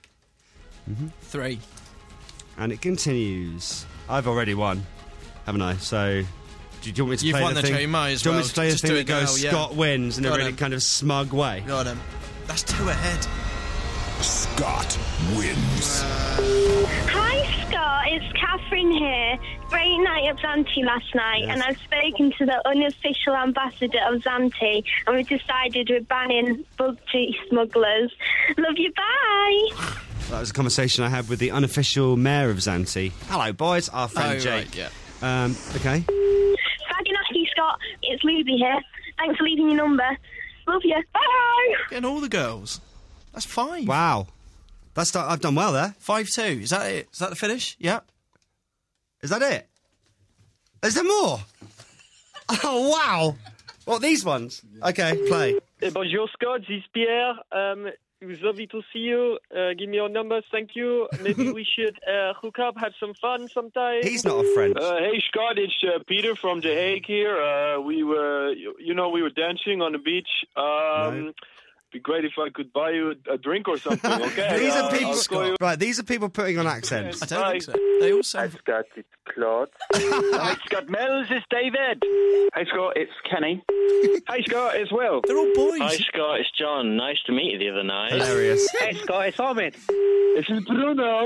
3. And it continues. I've already won, haven't I? So, do you want me to You've play won the the thing? show, you might as do you want well. me to play Just the do thing it that goes now, yeah. Scott wins in a Got really him. kind of smug way? Got him. That's 2 ahead. Scott wins. Hi, Scott. It's Catherine here. Great night at Zante last night, and I've spoken to the unofficial ambassador of Zante, and we've decided we're banning bug tea smugglers. Love you, bye. That was a conversation I had with the unofficial mayor of Zante. Hello, boys. Our friend Oh, Jake. right, yeah. Okay. Faganaki, Scott. It's Luby here. Thanks for leaving your number. Love you. Bye. Getting all the girls. That's 5. Wow. I've done well there. 5-2. Is that it? Is that the finish? Yeah. Is that it? Is there more? Oh, wow. What, these ones? Okay, play. Bonjour, Scott. This is Pierre. It was lovely to see you. Give me your numbers, thank you. Maybe we should hook up, have some fun sometime. He's not a French. Hey, Scott, it's Peter from The Hague here. We were dancing on the beach. Be great if I could buy you a drink or something, okay? These are people. I'll call you. Right, these are people putting on accents. I don't think so. They all sound... Hi, Scott, it's Claude. Hi, Scott Mills, it's David. Hey, Scott, it's Kenny. Hey, Scott, it's Will. They're all boys. Hi, Scott, it's John. Nice to meet you the other night. Hilarious. Hey, Scott, it's Ahmed. This is Bruno.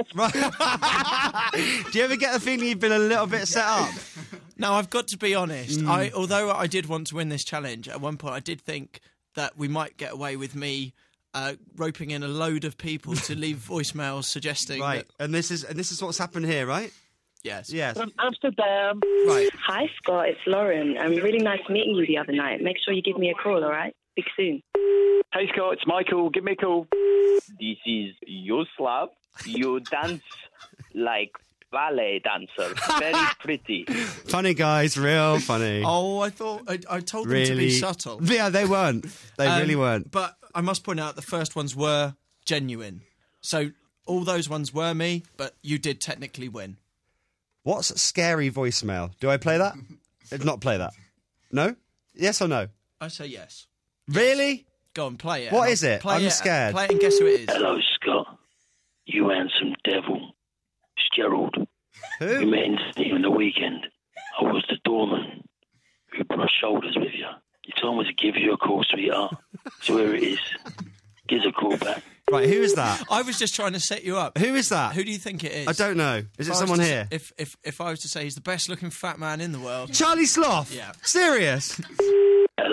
Do you ever get the feeling you've been a little bit set up? Now, I've got to be honest. Although I did want to win this challenge, at one point I did think that we might get away with me roping in a load of people to leave voicemails suggesting Right, that... and this is what's happened here, right? Yes. Yes. From Amsterdam. Right. Hi, Scott. It's Lauren. Really nice meeting you the other night. Make sure you give me a call, all right? Speak soon. Hey, Scott, it's Michael. Give me a call. This is Yuslav. You dance like ballet dancer. Very pretty. Funny guys, real funny. Oh, I thought... I told them really to be subtle. Yeah, they weren't. They really weren't. But I must point out the first ones were genuine. So all those ones were me, but you did technically win. What's scary voicemail? Do I play that? Not play that. No? Yes or no? I say yes. Really? Go on, play it. What is it? Play I'm it, scared. Play it and guess who it is. Hello, Scott. You handsome devil. It's Gerald. Who? We met in the weekend. I was the doorman who brushed shoulders with you. You told me to give you a call, sweetheart. So here it is. Give us a call back. Right, who is that? I was just trying to set you up. Who is that? Who do you think it is? I don't know. Is it If I was someone to here? If I was to say he's the best looking fat man in the world. Charlie Sloth? Yeah. Serious? Hello, Scott.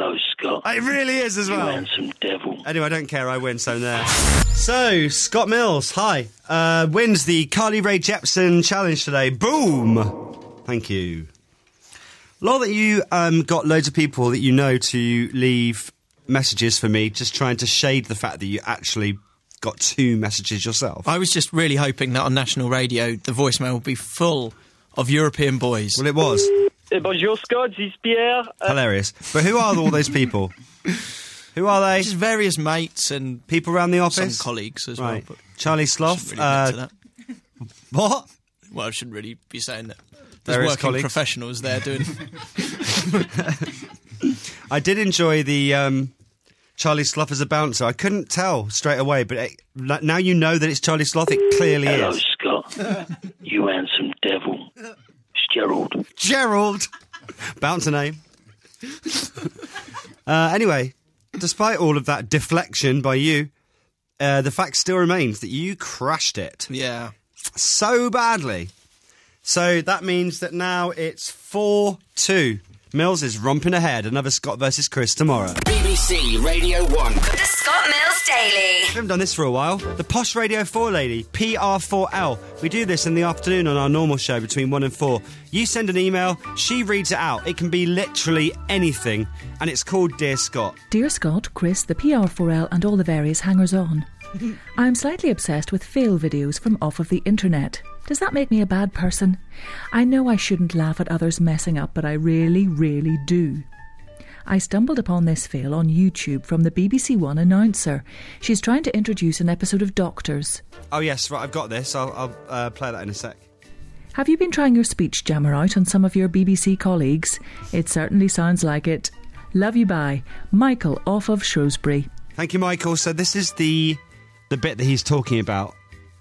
Scott. It really is as well. You handsome devil. Anyway, I don't care. I win, so there. So, Scott Mills, hi. Wins the Carly Rae Jepsen challenge today. Boom! Thank you. Law, that you got loads of people that you know to leave messages for me, just trying to shade the fact that you actually got 2 messages yourself. I was just really hoping that on national radio the voicemail would be full of European boys. Well, it was. Bonjour, Scott. This is Pierre. Hilarious. But who are all those people? Who are they? Just various mates and people around the office. Some colleagues as right. well. But Charlie Sloth. Really that. What? Well, I shouldn't really be saying that. There's Various working colleagues. professionals there doing. I did enjoy the Charlie Sloth as a bouncer. I couldn't tell straight away, but now you know that it's Charlie Sloth. It clearly Hello, is. Scott. You handsome devil. It's Gerald. Gerald. Bouncer name. Anyway, despite all of that deflection by you, the fact still remains that you crashed it. Yeah. So badly. So that means that now it's 4-2. Mills is romping ahead. Another Scott versus Chris tomorrow. BBC Radio 1. The Scott Mills Daily. We haven't done this for a while. The Posh Radio 4 lady, PR4L. We do this in the afternoon on our normal show between 1 and 4. You send an email, she reads it out. It can be literally anything, and it's called Dear Scott. Dear Scott, Chris, the PR4L and all the various hangers-on. I'm slightly obsessed with fail videos from off of the internet. Does that make me a bad person? I know I shouldn't laugh at others messing up, but I really, really do. I stumbled upon this fail on YouTube from the BBC One announcer. She's trying to introduce an episode of Doctors. Oh yes, right, I've got this. I'll play that in a sec. Have you been trying your speech jammer out on some of your BBC colleagues? It certainly sounds like it. Love you, bye. Michael, off of Shrewsbury. Thank you, Michael. So this is the bit that he's talking about.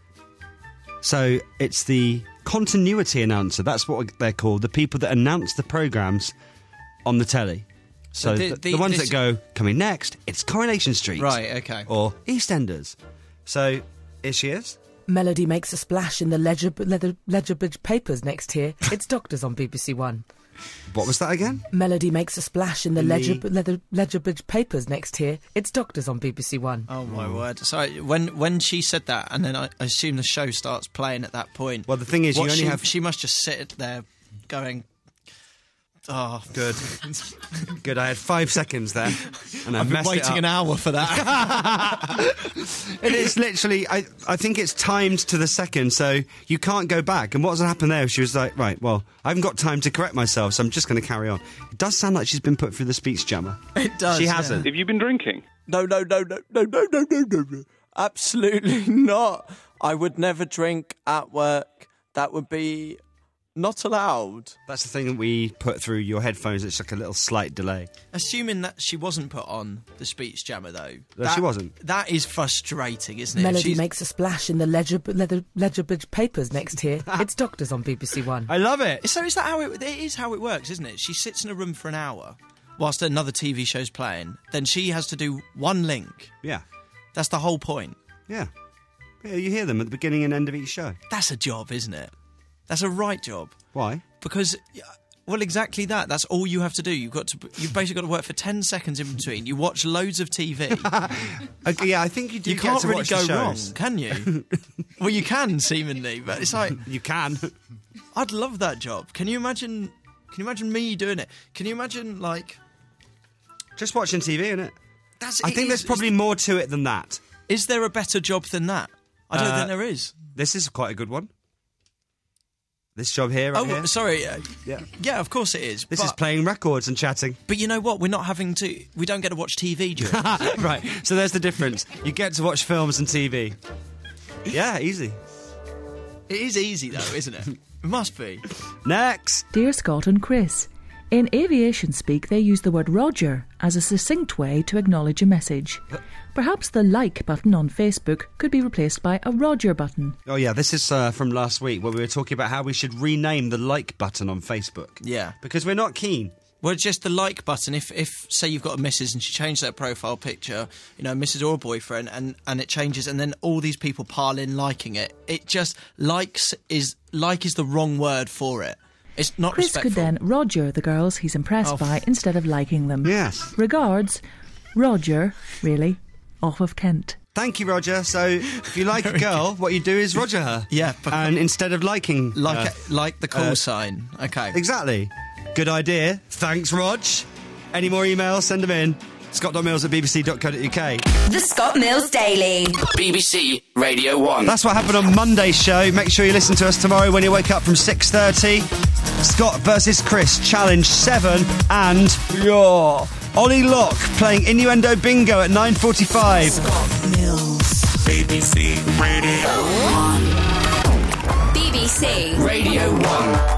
So it's the continuity announcer. That's what they're called. The people that announce the programmes on the telly. So the ones that go, coming next, it's Coronation Street. Right, okay. Or EastEnders. So here she is. Melody makes a splash in the Ledgerbridge papers next here. It's Doctors on BBC One. What was that again? Melody makes a splash in the Ledgerbridge papers next here. It's Doctors on BBC One. Oh my word! So when she said that, and then I assume the show starts playing at that point. Well, the thing is, she must just sit there, going, "Oh, good, good." I had 5 seconds there, and I've been waiting an hour for that. It is literally. I think it's timed to the second, so you can't go back. And what's happened there? She was like, "Right, well, I haven't got time to correct myself, so I'm just going to carry on." It does sound like she's been put through the speech jammer. It does. She hasn't. Have you been drinking? No. Absolutely not. I would never drink at work. That would be not allowed. That's the thing that we put through your headphones. It's like a little slight delay. Assuming that she wasn't put on the speech jammer, though. No, she wasn't. That is frustrating, isn't it? Melody makes a splash in the Ledgerbridge papers next here. It's Doctors on BBC One. I love it. So is that how it is? How it works, isn't it? She sits in a room for an hour whilst another TV show's playing. Then she has to do one link. Yeah, that's the whole point. Yeah, you hear them at the beginning and end of each show. That's a job, isn't it? That's a right job. Why? Because, well, exactly that. That's all you have to do. You've basically got to work for 10 seconds in between. You watch loads of TV. Okay, yeah, I think you do. You get can't to really watch go the wrong, shows. can you? Well, you can seemingly, but it's like you can. I'd love that job. Can you imagine? Can you imagine me doing it? Can you imagine just watching TV, innit? I think there's probably more to it than that. Is there a better job than that? I don't think there is. This is quite a good one. This job here, right here. Sorry. Yeah, of course it is. This is playing records and chatting. But you know what? We don't get to watch TV during Right, so there's the difference. You get to watch films and TV. Yeah, easy. It is easy, though, isn't it? It must be. Next. Dear Scott and Chris, in aviation speak they use the word Roger as a succinct way to acknowledge a message. Perhaps the like button on Facebook could be replaced by a Roger button. Oh yeah, this is from last week where we were talking about how we should rename the like button on Facebook. Yeah. Because we're not keen. Well, just the like button. If say you've got a missus and she changed that profile picture, missus or a boyfriend, and it changes, and then all these people pile in liking it. It just is the wrong word for it. It's not Chris respectful. could then Roger the girls he's impressed by instead of liking them. Yes. Regards, Roger, really, off of Kent. Thank you, Roger. So, if you like a girl, what you do is Roger her. Yeah. And instead of liking Like the call sign. Okay. Exactly. Good idea. Thanks, Rog. Any more emails, send them in. scott.mills@bbc.co.uk. The Scott Mills Daily. BBC Radio 1. That's what happened on Monday's show. Make sure you listen to us tomorrow when you wake up from 6:30. Scott versus Chris, Challenge 7, and Ollie Locke playing Innuendo Bingo at 9:45. Scott Mills. BBC Radio 1. BBC Radio 1.